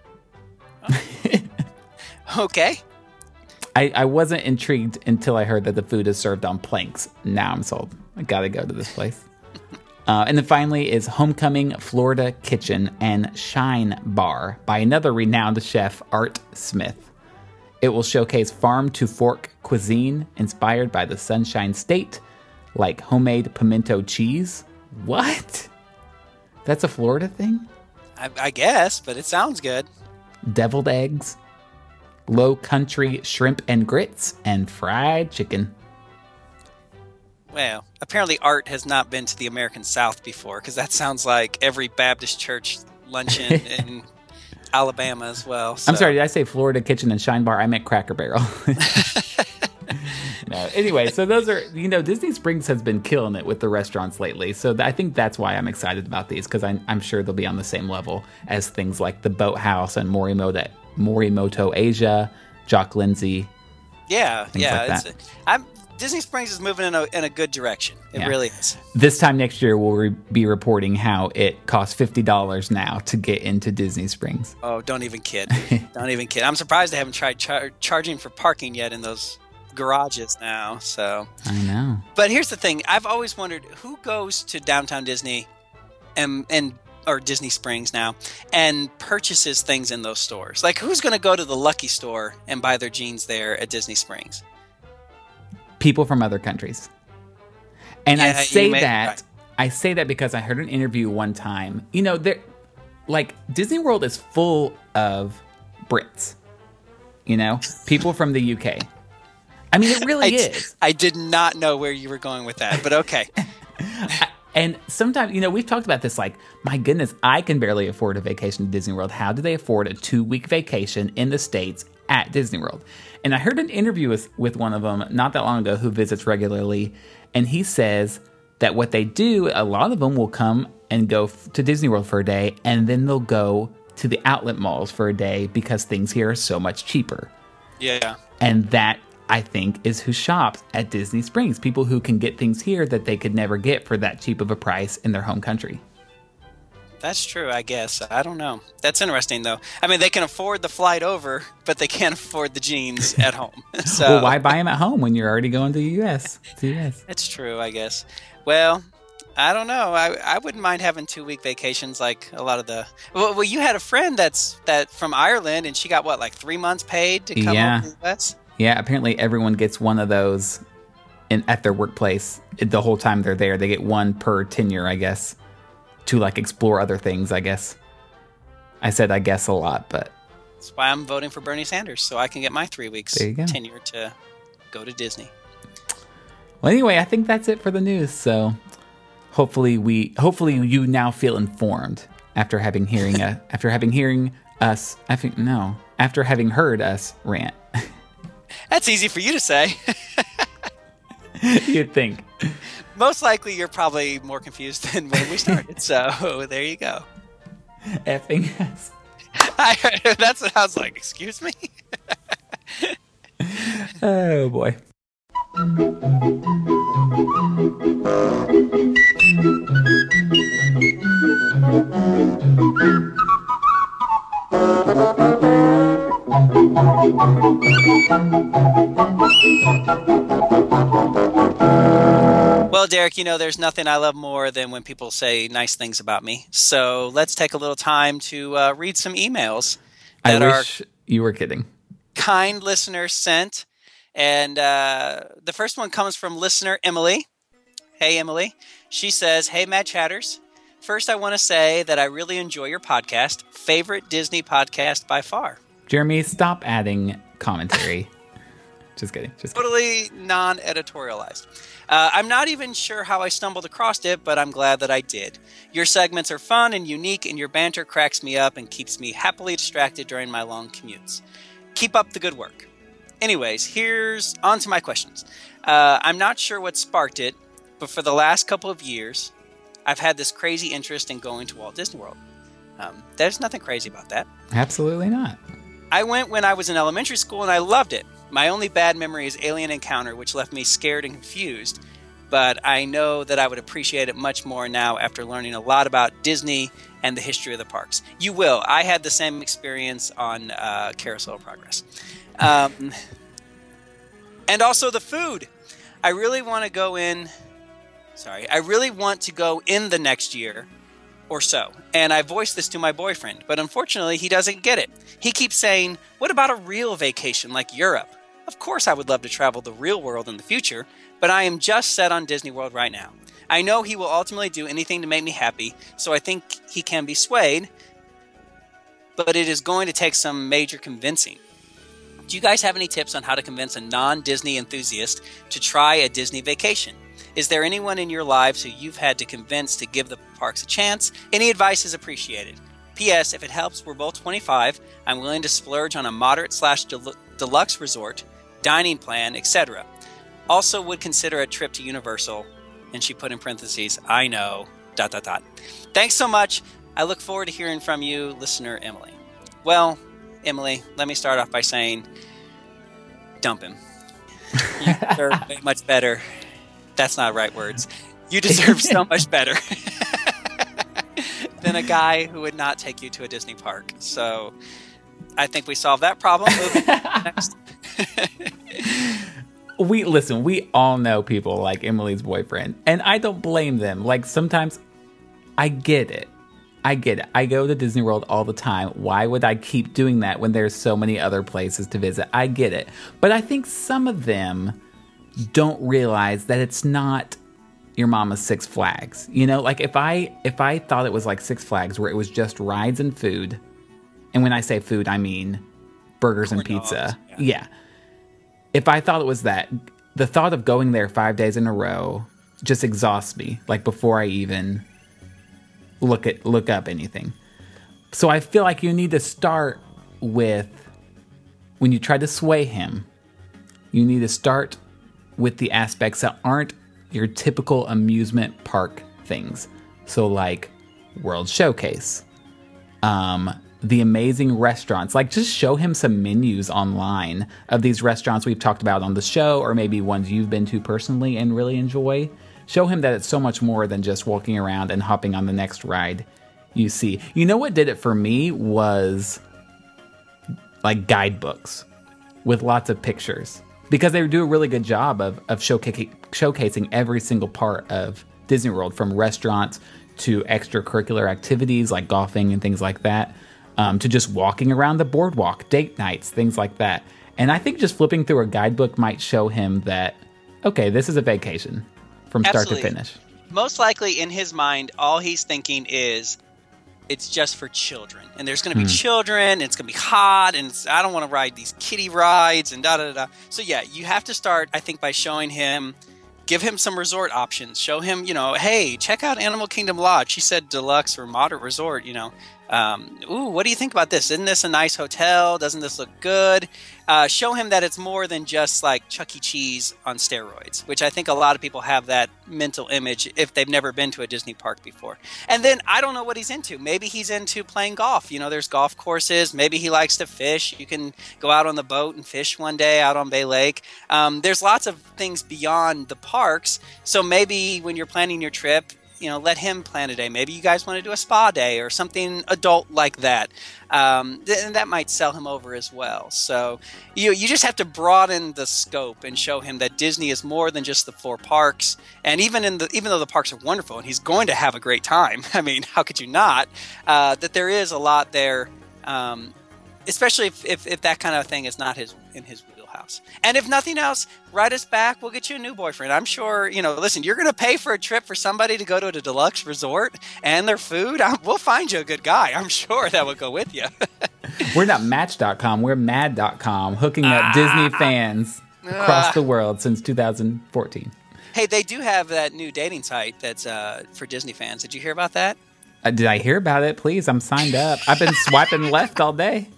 Speaker 3: Okay.
Speaker 1: I wasn't intrigued until I heard that the food is served on planks. Now I'm sold. I gotta go to this place. And then finally is Homecoming Florida Kitchen and Shine Bar by another renowned chef, Art Smith. It will showcase farm-to-fork cuisine inspired by the Sunshine State, like homemade pimento cheese. What? That's a Florida thing?
Speaker 3: I guess, but it sounds good.
Speaker 1: deviled eggs, Low Country shrimp and grits, and fried chicken.
Speaker 3: Well, apparently Art has not been to the American South before, because that sounds like every Baptist church luncheon in Alabama as well. So.
Speaker 1: I'm sorry, did I say Florida Kitchen and Shine Bar? I meant Cracker Barrel. No, anyway, so those are, Disney Springs has been killing it with the restaurants lately. So I think that's why I'm excited about these, because I'm sure they'll be on the same level as things like the Boathouse and Morimoto Asia, Jock Lindsay.
Speaker 3: Yeah,
Speaker 1: like
Speaker 3: Disney Springs is moving in a good direction. It really is.
Speaker 1: This time next year, we'll be reporting how it costs $50 now to get into Disney Springs.
Speaker 3: Oh, don't even kid. Don't even kid. I'm surprised they haven't tried charging for parking yet in those garages now. So
Speaker 1: I know.
Speaker 3: But here's the thing. I've always wondered who goes to Downtown Disney or Disney Springs now and purchases things in those stores. Like, who's going to go to the Lucky store and buy their jeans there at Disney Springs?
Speaker 1: People from other countries. And I say
Speaker 3: right.
Speaker 1: that because I heard an interview one time. Disney World is full of Brits. People from the UK. I mean, it really is.
Speaker 3: I did not know where you were going with that, but okay.
Speaker 1: And sometimes, we've talked about this, like, my goodness, I can barely afford a vacation to Disney World. How do they afford a 2-week vacation in the States at Disney World? And I heard an interview with one of them not that long ago who visits regularly, and he says that what they do, a lot of them will come and go to Disney World for a day, and then they'll go to the outlet malls for a day because things here are so much cheaper.
Speaker 3: Yeah.
Speaker 1: And that, I think, is who shops at Disney Springs. People who can get things here that they could never get for that cheap of a price in their home country.
Speaker 3: That's true, I guess. I don't know. That's interesting, though. I mean, they can afford the flight over, but they can't afford the jeans at home. So,
Speaker 1: well, why buy them at home when you're already going to the U.S.?
Speaker 3: That's true, I guess. Well, I don't know. I wouldn't mind having 2-week vacations like a lot of the... Well, you had a friend that from Ireland, and she got, like 3 months paid to come over to the U.S.?
Speaker 1: Yeah, apparently everyone gets one of those at their workplace the whole time they're there. They get one per tenure, I guess, to explore other things, I guess. I said I guess a lot, but...
Speaker 3: That's why I'm voting for Bernie Sanders, so I can get my 3 weeks tenure to go to Disney.
Speaker 1: Well, anyway, I think that's it for the news, so hopefully you now feel informed after having heard us rant.
Speaker 3: That's easy for you to say.
Speaker 1: You'd think.
Speaker 3: Most likely you're probably more confused than when we started, so there you go.
Speaker 1: Effing us.
Speaker 3: That's what I was like, excuse me?
Speaker 1: Oh, boy.
Speaker 3: Well, Derek, there's nothing I love more than when people say nice things about me. So let's take a little time to read some emails that
Speaker 1: I wish you were kidding.
Speaker 3: Kind listeners sent. And the first one comes from listener Emily. Hey, Emily. She says, "Hey, Mad Chatters. First, I want to say that I really enjoy your podcast. Favorite Disney podcast by far."
Speaker 1: Jeremy, stop adding commentary. Just kidding.
Speaker 3: Totally non-editorialized. I'm not even sure how I stumbled across it, but I'm glad that I did. Your segments are fun and unique, and your banter cracks me up and keeps me happily distracted during my long commutes. Keep up the good work. Anyways, here's on to my questions. I'm not sure what sparked it, but for the last couple of years, I've had this crazy interest in going to Walt Disney World. There's nothing crazy about that.
Speaker 1: Absolutely not.
Speaker 3: I went when I was in elementary school, and I loved it. My only bad memory is Alien Encounter, which left me scared and confused, but I know that I would appreciate it much more now after learning a lot about Disney and the history of the parks. You will. I had the same experience on Carousel of Progress. And also the food. I really want to go in the next year or so. And I voiced this to my boyfriend, but unfortunately he doesn't get it. He keeps saying, "What about a real vacation like Europe?" Of course I would love to travel the real world in the future, but I am just set on Disney World right now. I know he will ultimately do anything to make me happy, so I think he can be swayed. but it is going to take some major convincing. Do you guys have any tips on how to convince a non-Disney enthusiast to try a Disney vacation? Is there anyone in your lives who you've had to convince to give the parks a chance? Any advice is appreciated. P.S. If it helps, we're both 25. I'm willing to splurge on a moderate/deluxe resort, dining plan, etc. Also would consider a trip to Universal. And she put in parentheses, I know, ... Thanks so much. I look forward to hearing from you, listener Emily. Well, Emily, let me start off by saying, dump him. You deserve way much better. That's not right words. You deserve so much better than a guy who would not take you to a Disney park. So I think we solved that problem. Moving next.
Speaker 1: We all know people like Emily's boyfriend, and I don't blame them. Like, sometimes I get it. I go to Disney World all the time. Why would I keep doing that when there's so many other places to visit? I get it. But I think some of them don't realize that it's not your mama's Six Flags. You know, like if I thought it was like Six Flags where it was just rides and food, and when I say food, I mean burgers and pizza. Yeah. If I thought it was that, the thought of going there 5 days in a row just exhausts me, like before I even look up anything. So I feel like you need to start with, when you try to sway him, you need to start with the aspects that aren't your typical amusement park things. So like World Showcase, the amazing restaurants. Like, just show him some menus online of these restaurants we've talked about on the show, or maybe ones you've been to personally and really enjoy. Show him that it's so much more than just walking around and hopping on the next ride you see. You know what did it for me was like guidebooks with lots of pictures, because they do a really good job of showcasing every single part of Disney World, from restaurants to extracurricular activities like golfing and things like that, to just walking around the boardwalk, date nights, things like that. And I think just flipping through a guidebook might show him that, okay, this is a vacation from start to finish.
Speaker 3: Most likely in his mind, all he's thinking is, it's just for children. And there's going to be children, and it's going to be hot, and I don't want to ride these kiddie rides, and da-da-da-da. So yeah, you have to start, I think, by showing him, give him some resort options. Show him, hey, check out Animal Kingdom Lodge. She said deluxe or moderate resort, what do you think about this? Isn't this a nice hotel? Doesn't this look good? Show him that it's more than just like Chuck E. Cheese on steroids, which I think a lot of people have that mental image if they've never been to a Disney park before. And then I don't know what he's into. Maybe he's into playing golf. There's golf courses. Maybe he likes to fish. You can go out on the boat and fish one day out on Bay Lake. There's lots of things beyond the parks. So maybe when you're planning your trip, let him plan a day. Maybe you guys want to do a spa day or something adult like that. And that might sell him over as well. So you just have to broaden the scope and show him that Disney is more than just the 4 parks. And even though the parks are wonderful and he's going to have a great time, I mean, how could you not? That there is a lot there, especially if that kind of thing is not in his wheelhouse. And if nothing else, write us back. We'll get you a new boyfriend. I'm sure, listen, you're going to pay for a trip for somebody to go to a deluxe resort and their food. We'll find you a good guy. I'm sure that will go with you.
Speaker 1: We're not Match.com. We're Mad.com, hooking up Disney fans across the world since 2014.
Speaker 3: Hey, they do have that new dating site that's for Disney fans. Did you hear about that?
Speaker 1: Did I hear about it? Please, I'm signed up. I've been swiping left all day.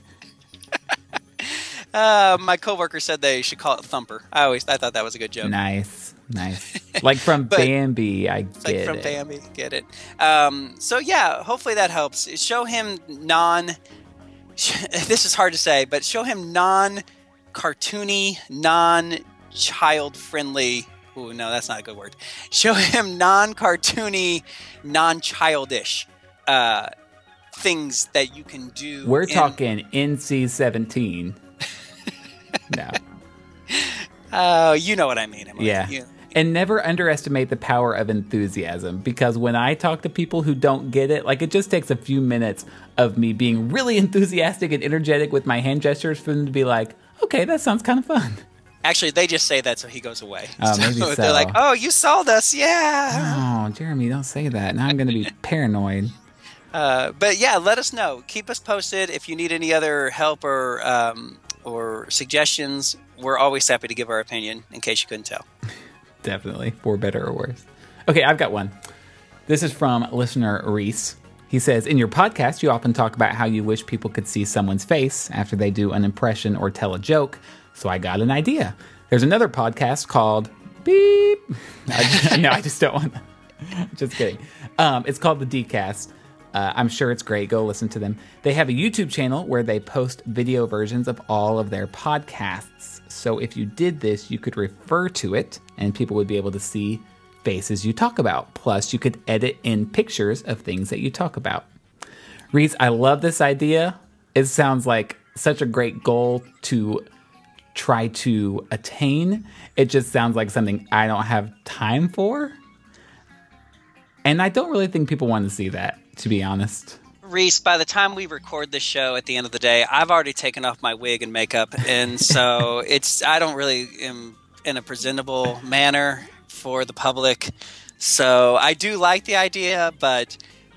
Speaker 3: My coworker said they should call it Thumper. I thought that was a good joke.
Speaker 1: Nice. Like from Bambi, I get it.
Speaker 3: From Bambi, get it. So yeah, hopefully that helps. Show him this is hard to say, but show him non-cartoony, non-child-friendly. Ooh, no, that's not a good word. Show him non-cartoony, non-childish things that you can do.
Speaker 1: We're talking NC-17. No.
Speaker 3: Oh, you know what I mean.
Speaker 1: Yeah. And never underestimate the power of enthusiasm, because when I talk to people who don't get it, like, it just takes a few minutes of me being really enthusiastic and energetic with my hand gestures for them to be like, okay, that sounds kind of fun.
Speaker 3: Actually, they just say that so he goes away.
Speaker 1: Oh, maybe so.
Speaker 3: They're like, oh, you sold us, yeah.
Speaker 1: Oh, Jeremy, don't say that. Now I'm going to be paranoid.
Speaker 3: But yeah, let us know. Keep us posted if you need any other help or suggestions. We're always happy to give our opinion, in case you couldn't tell.
Speaker 1: Definitely, for better or worse. Okay, I've got one. This is from listener Reese. He says, in your podcast, you often talk about how you wish people could see someone's face after they do an impression or tell a joke. So I got an idea. There's another podcast called Beep. I just don't want to. Just kidding. It's called The Dcast. I'm sure it's great. Go listen to them. They have a YouTube channel where they post video versions of all of their podcasts. So if you did this, you could refer to it and people would be able to see faces you talk about. Plus, you could edit in pictures of things that you talk about. Reese, I love this idea. It sounds like such a great goal to try to attain. It just sounds like something I don't have time for. And I don't really think people want to see that, to be honest.
Speaker 3: Reese, by the time we record this show at the end of the day, I've already taken off my wig and makeup. And so I don't really am in a presentable manner for the public. So I do like the idea, but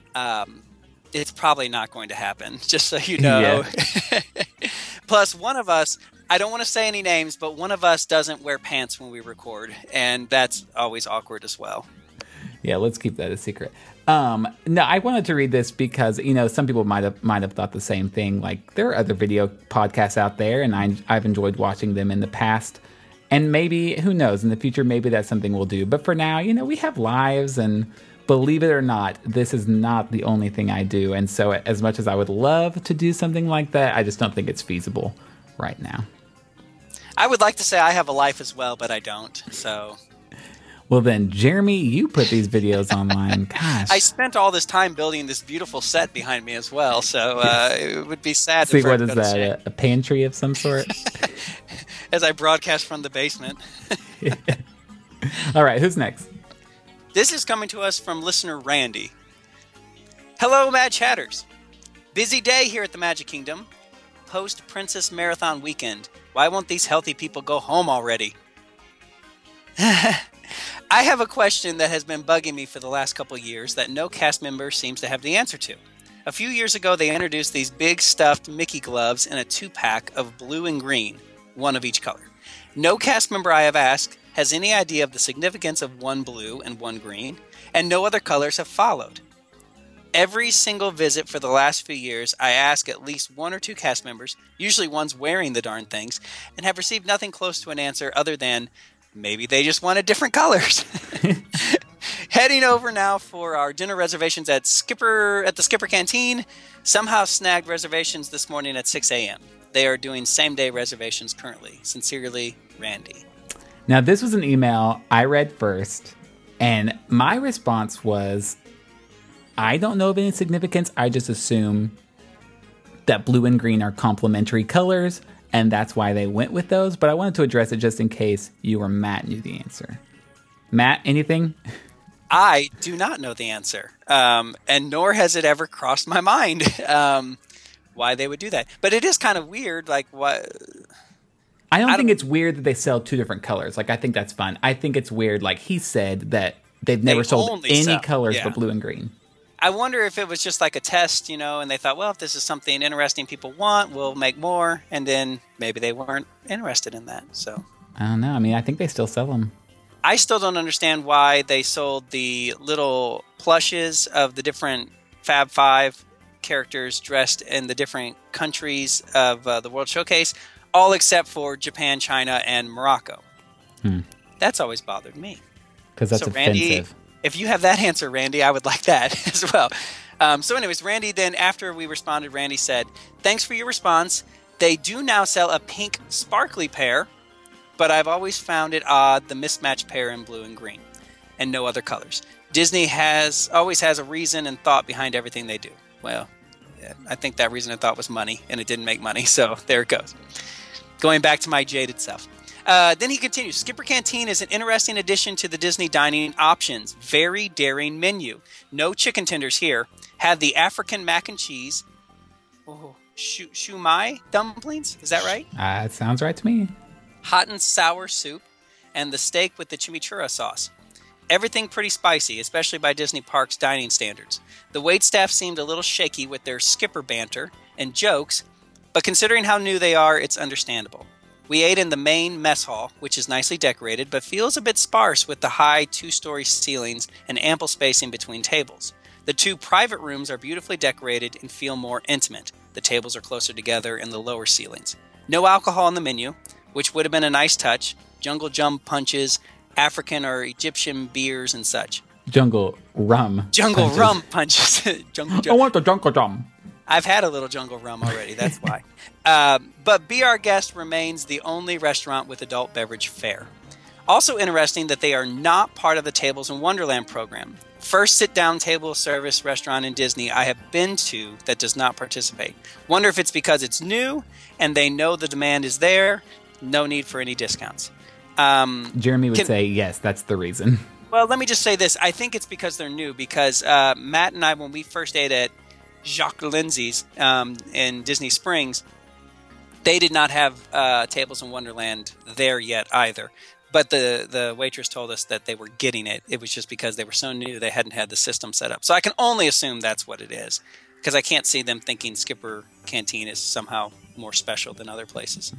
Speaker 3: it's probably not going to happen, just so you know. Yeah. Plus, one of us, I don't want to say any names, but one of us doesn't wear pants when we record, and that's always awkward as well.
Speaker 1: Yeah, let's keep that a secret. No, I wanted to read this because, some people might have thought the same thing. Like, there are other video podcasts out there, and I've enjoyed watching them in the past. And maybe, who knows, in the future, maybe that's something we'll do. But for now, we have lives, and believe it or not, this is not the only thing I do. And so as much as I would love to do something like that, I just don't think it's feasible right now.
Speaker 3: I would like to say I have a life as well, but I don't, so...
Speaker 1: Well then, Jeremy, you put these videos online. Gosh.
Speaker 3: I spent all this time building this beautiful set behind me as well, so it would be sad.
Speaker 1: See, what is that, a pantry of some sort?
Speaker 3: As I broadcast from the basement.
Speaker 1: All right, who's next?
Speaker 3: This is coming to us from listener Randy. Hello, Mad Chatters. Busy day here at the Magic Kingdom. Post-Princess Marathon weekend. Why won't these healthy people go home already? I have a question that has been bugging me for the last couple years that no cast member seems to have the answer to. A few years ago, they introduced these big stuffed Mickey gloves in a 2-pack of blue and green, one of each color. No cast member I have asked has any idea of the significance of one blue and one green, and no other colors have followed. Every single visit for the last few years, I ask at least one or two cast members, usually ones wearing the darn things, and have received nothing close to an answer other than, maybe they just wanted different colors. Heading over now for our dinner reservations at the Skipper Canteen. Somehow snagged reservations this morning at 6 a.m. They are doing same-day reservations currently. Sincerely, Randy.
Speaker 1: Now, this was an email I read first, and my response was, I don't know of any significance. I just assume that blue and green are complementary colors, and that's why they went with those. But I wanted to address it just in case you or Matt knew the answer. Matt, anything?
Speaker 3: I do not know the answer, and nor has it ever crossed my mind why they would do that. But it is kind of weird, like what...
Speaker 1: I don't think it's weird that they sell two different colors. Like, I think that's fun. I think it's weird, like he said, that they've never sold any colors but blue and green.
Speaker 3: I wonder if it was just like a test, and they thought, well, if this is something interesting people want, we'll make more. And then maybe they weren't interested in that. So
Speaker 1: I don't know. I mean, I think they still sell them.
Speaker 3: I still don't understand why they sold the little plushes of the different Fab Five characters dressed in the different countries of the World Showcase, all except for Japan, China, and Morocco. That's always bothered me.
Speaker 1: Because that's offensive.
Speaker 3: Randy, if you have that answer, Randy, I would like that as well. So anyways, Randy, then after we responded, Randy said, thanks for your response. They do now sell a pink sparkly pair, but I've always found it odd, the mismatched pair in blue and green, and no other colors. Disney always has a reason and thought behind everything they do. Well, I think that reason and thought was money, and it didn't make money, so there it goes. Going back to my jaded self. Then he continues, Skipper Canteen is an interesting addition to the Disney dining options. Very daring menu. No chicken tenders here. Have the African mac and cheese. Shumai dumplings? Is that right?
Speaker 1: It sounds right to me.
Speaker 3: Hot and sour soup. And the steak with the chimichurri sauce. Everything pretty spicy, especially by Disney Parks dining standards. The waitstaff seemed a little shaky with their skipper banter and jokes, but considering how new they are, it's understandable. We ate in the main mess hall, which is nicely decorated, but feels a bit sparse with the high 2-story ceilings and ample spacing between tables. The 2 private rooms are beautifully decorated and feel more intimate. The tables are closer together in the lower ceilings. No alcohol on the menu, which would have been a nice touch. Jungle Jum punches, African or Egyptian beers and such.
Speaker 1: Jungle rum.
Speaker 3: Jungle rum punches.
Speaker 1: I want the jungle rum.
Speaker 3: I've had a little jungle rum already, that's why. But Be Our Guest remains the only restaurant with adult beverage fare. Also interesting that they are not part of the Tables in Wonderland program. First sit-down table service restaurant in Disney I have been to that does not participate. Wonder if it's because it's new and they know the demand is there. No need for any discounts.
Speaker 1: Jeremy would say, yes, that's the reason.
Speaker 3: Well, let me just say this. I think it's because they're new. Because Matt and I, when we first ate at Jacques Lindsay's in Disney Springs, they did not have Tables in Wonderland there yet either. But the waitress told us that they were getting it. It was just because they were so new, they hadn't had the system set up. So I can only assume that's what it is, because I can't see them thinking Skipper Canteen is somehow more special than other places.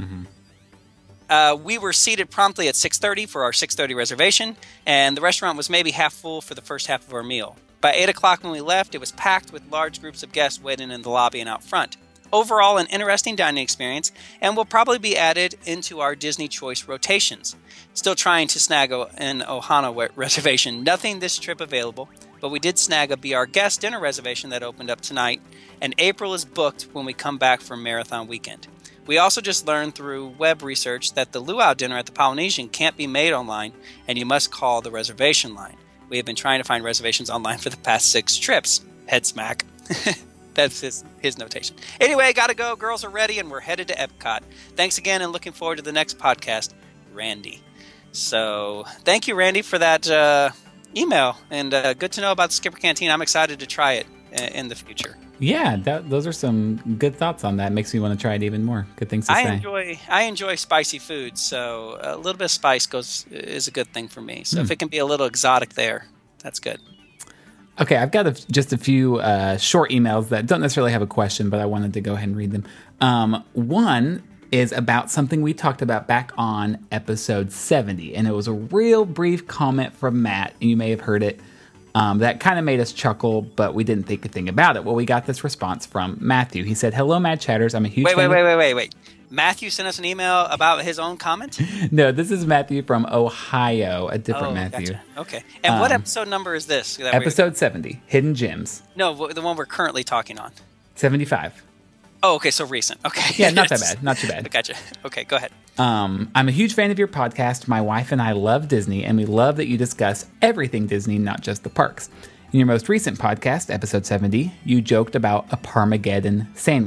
Speaker 3: Mm-hmm. We were seated promptly at 6:30 for our 6:30 reservation, and the restaurant was maybe half full for the first half of our meal. By 8 o'clock when we left, it was packed with large groups of guests waiting in the lobby and out front. Overall, an interesting dining experience, and will probably be added into our Disney Choice rotations. Still trying to snag an Ohana reservation. Nothing this trip available, but we did snag a Be Our Guest dinner reservation that opened up tonight, and April is booked when we come back from Marathon Weekend. We also just learned through web research that the luau dinner at the Polynesian can't be made online, and you must call the reservation line. We have been trying to find reservations online for the past 6 trips. Head smack. That's his notation. Anyway, gotta go. Girls are ready, and we're headed to Epcot. Thanks again, and looking forward to the next podcast, Randy. So, thank you, Randy, for that email, and good to know about the Skipper Canteen. I'm excited to try it in the future.
Speaker 1: Yeah, those are some good thoughts on that. Makes me want to try it even more. Good things to say.
Speaker 3: I enjoy spicy food, so a little bit of spice is a good thing for me. So if it can be a little exotic there, that's good.
Speaker 1: Okay, I've got just a few short emails that don't necessarily have a question, but I wanted to go ahead and read them. One is about something we talked about back on episode 70, and it was a real brief comment from Matt, and you may have heard it. That kind of made us chuckle, but we didn't think a thing about it. Well, we got this response from Matthew. He said, "Hello, Mad Chatters. I'm a huge fan."
Speaker 3: Wait. Matthew sent us an email about his own comment?
Speaker 1: No, this is Matthew from Ohio, a different Matthew.
Speaker 3: Gotcha. Okay. And what episode number is this?
Speaker 1: Episode 70, Hidden Gems.
Speaker 3: No, the one we're currently talking on.
Speaker 1: 75.
Speaker 3: Oh, okay, so recent. Okay.
Speaker 1: Yeah, not that bad. Not too bad.
Speaker 3: Gotcha. Okay, go ahead.
Speaker 1: I'm a huge fan of your podcast. My wife and I love Disney, and we love that you discuss everything Disney, not just the parks. In your most recent podcast, episode 70, you joked about a Parmageddon sandwich. ...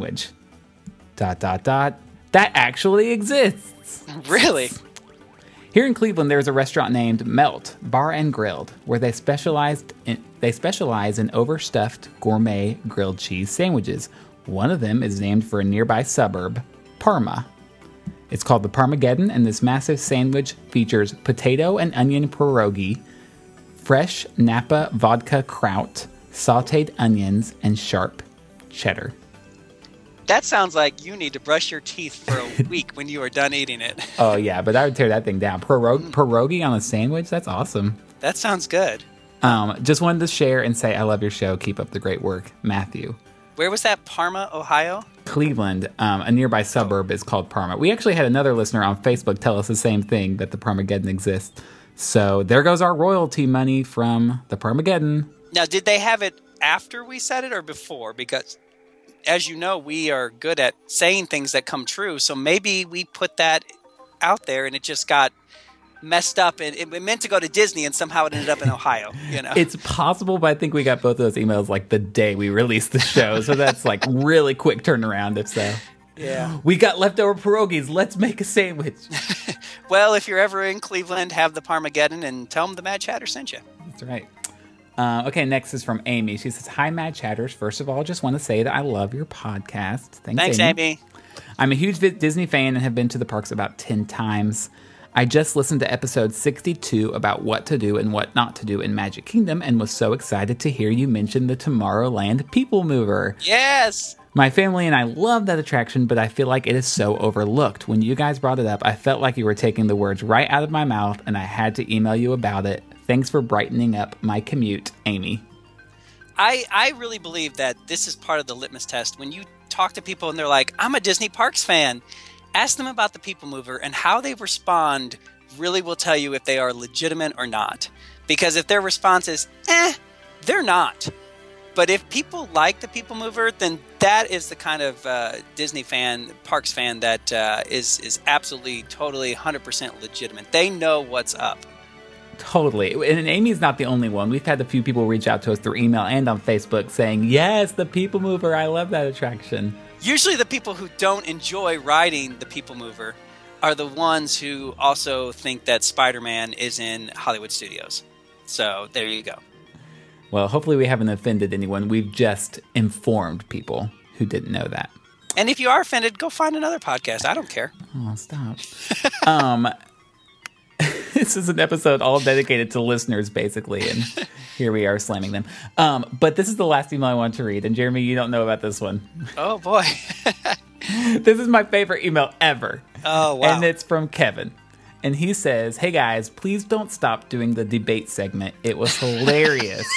Speaker 1: That actually exists.
Speaker 3: Really?
Speaker 1: Here in Cleveland, there's a restaurant named Melt Bar and Grilled, where they specialize in overstuffed gourmet grilled cheese sandwiches. One of them is named for a nearby suburb, Parma. It's called the Parmageddon, and this massive sandwich features potato and onion pierogi, fresh Napa vodka kraut, sautéed onions, and sharp cheddar.
Speaker 3: That sounds like you need to brush your teeth for a week when you are done eating it.
Speaker 1: Oh, yeah, but I would tear that thing down. Pierogi on a sandwich? That's awesome.
Speaker 3: That sounds good.
Speaker 1: Just wanted to share and say I love your show. Keep up the great work. Matthew.
Speaker 3: Where was that? Parma, Ohio?
Speaker 1: Cleveland. A nearby suburb is called Parma. We actually had another listener on Facebook tell us the same thing, that the Parmageddon exists. So there goes our royalty money from the Parmageddon.
Speaker 3: Now, did they have it after we said it or before? Because, as you know, we are good at saying things that come true. So maybe we put that out there and it just got messed up, and it meant to go to Disney and somehow it ended up in Ohio. You know,
Speaker 1: it's possible, but I think we got both of those emails like the day we released the show, so that's like really quick turnaround. If so,
Speaker 3: yeah,
Speaker 1: we got leftover pierogies. Let's make a sandwich.
Speaker 3: Well, if you're ever in Cleveland, have the Parmageddon and tell them the Mad Chatter sent you.
Speaker 1: That's right. Okay, next is from Amy. She says, "Hi, Mad Chatters. First of all, just want to say that I love your podcast." Thanks,
Speaker 3: Amy.
Speaker 1: I'm a huge Disney fan and have been to the parks about 10 times. I just listened to episode 62 about what to do and what not to do in Magic Kingdom and was so excited to hear you mention the Tomorrowland People Mover.
Speaker 3: Yes!
Speaker 1: My family and I love that attraction, but I feel like it is so overlooked. When you guys brought it up, I felt like you were taking the words right out of my mouth, and I had to email you about it. Thanks for brightening up my commute, Amy.
Speaker 3: I really believe that this is part of the litmus test. When you talk to people and they're like, I'm a Disney Parks fan, ask them about the People Mover, and how they respond really will tell you if they are legitimate or not. Because if their response is, they're not. But if people like the People Mover, then that is the kind of Disney fan, Parks fan that is absolutely, totally, 100% legitimate. They know what's up.
Speaker 1: Totally. And Amy's not the only one. We've had a few people reach out to us through email and on Facebook saying, yes, the People Mover, I love that attraction.
Speaker 3: Usually the people who don't enjoy riding the People Mover are the ones who also think that Spider-Man is in Hollywood Studios. So there you go.
Speaker 1: Well, hopefully we haven't offended anyone. We've just informed people who didn't know that.
Speaker 3: And if you are offended, go find another podcast. I don't care.
Speaker 1: Oh, stop. This is an episode all dedicated to listeners, basically, and here we are slamming them. But this is the last email I want to read, and Jeremy, you don't know about this one.
Speaker 3: Oh, boy.
Speaker 1: This is my favorite email ever.
Speaker 3: Oh, wow.
Speaker 1: And it's from Kevin. And he says, hey, guys, please don't stop doing the debate segment. It was hilarious.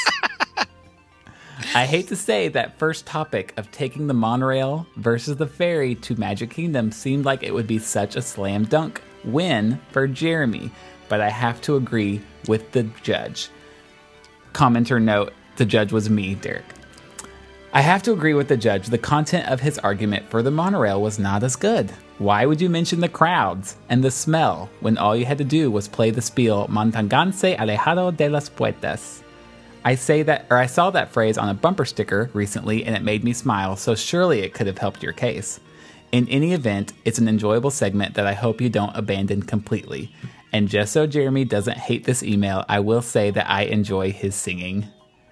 Speaker 1: I hate to say that first topic of taking the monorail versus the ferry to Magic Kingdom seemed like it would be such a slam dunk win for Jeremy, but I have to agree with the judge. Commenter note, the judge was me, Derek. I have to agree with the judge. The content of his argument for the monorail was not as good. Why would you mention the crowds and the smell when all you had to do was play the spiel Manténganse alejado de las puertas? I saw that phrase on a bumper sticker recently and it made me smile, so surely it could have helped your case. In any event, it's an enjoyable segment that I hope you don't abandon completely. And just so Jeremy doesn't hate this email, I will say that I enjoy his singing.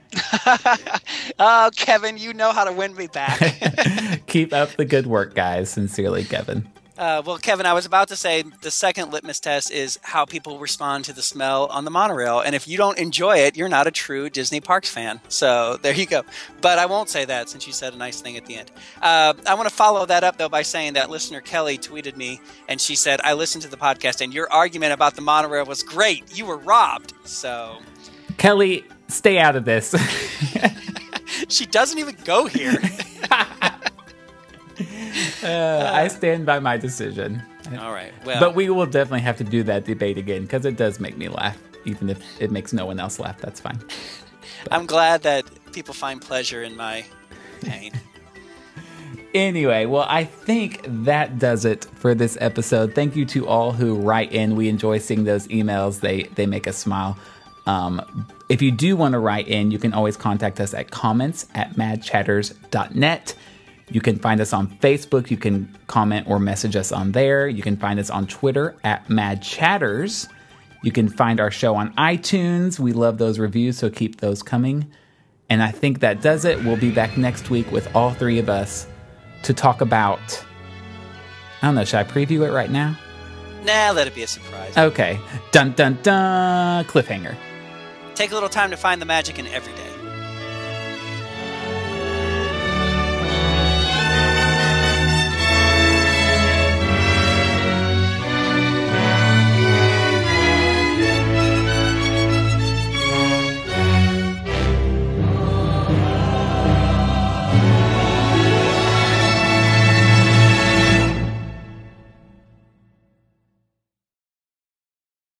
Speaker 3: Oh, Kevin, you know how to win me back.
Speaker 1: Keep up the good work, guys. Sincerely, Kevin.
Speaker 3: Well, Kevin, I was about to say the second litmus test is how people respond to the smell on the monorail. And if you don't enjoy it, you're not a true Disney Parks fan. So there you go. But I won't say that since you said a nice thing at the end. I want to follow that up, though, by saying that listener Kelly tweeted me and she said, I listened to the podcast and your argument about the monorail was great. You were robbed. So,
Speaker 1: Kelly, stay out of this.
Speaker 3: She doesn't even go here.
Speaker 1: I stand by my decision.
Speaker 3: All right. Well,
Speaker 1: but we will definitely have to do that debate again because it does make me laugh. Even if it makes no one else laugh, that's fine. But
Speaker 3: I'm glad that people find pleasure in my pain.
Speaker 1: Anyway, well, I think that does it for this episode. Thank you to all who write in. We enjoy seeing those emails. They make us smile. If you do want to write in, you can always contact us at comments@madchatters.net. You can find us on Facebook. You can comment or message us on there. You can find us on Twitter @madchatters. You can find our show on iTunes. We love those reviews, so keep those coming. And I think that does it. We'll be back next week with all three of us to talk about... I don't know, should I preview it right now?
Speaker 3: Nah, let it be a surprise.
Speaker 1: Okay. Dun, dun, dun. Cliffhanger.
Speaker 3: Take a little time to find the magic in every day.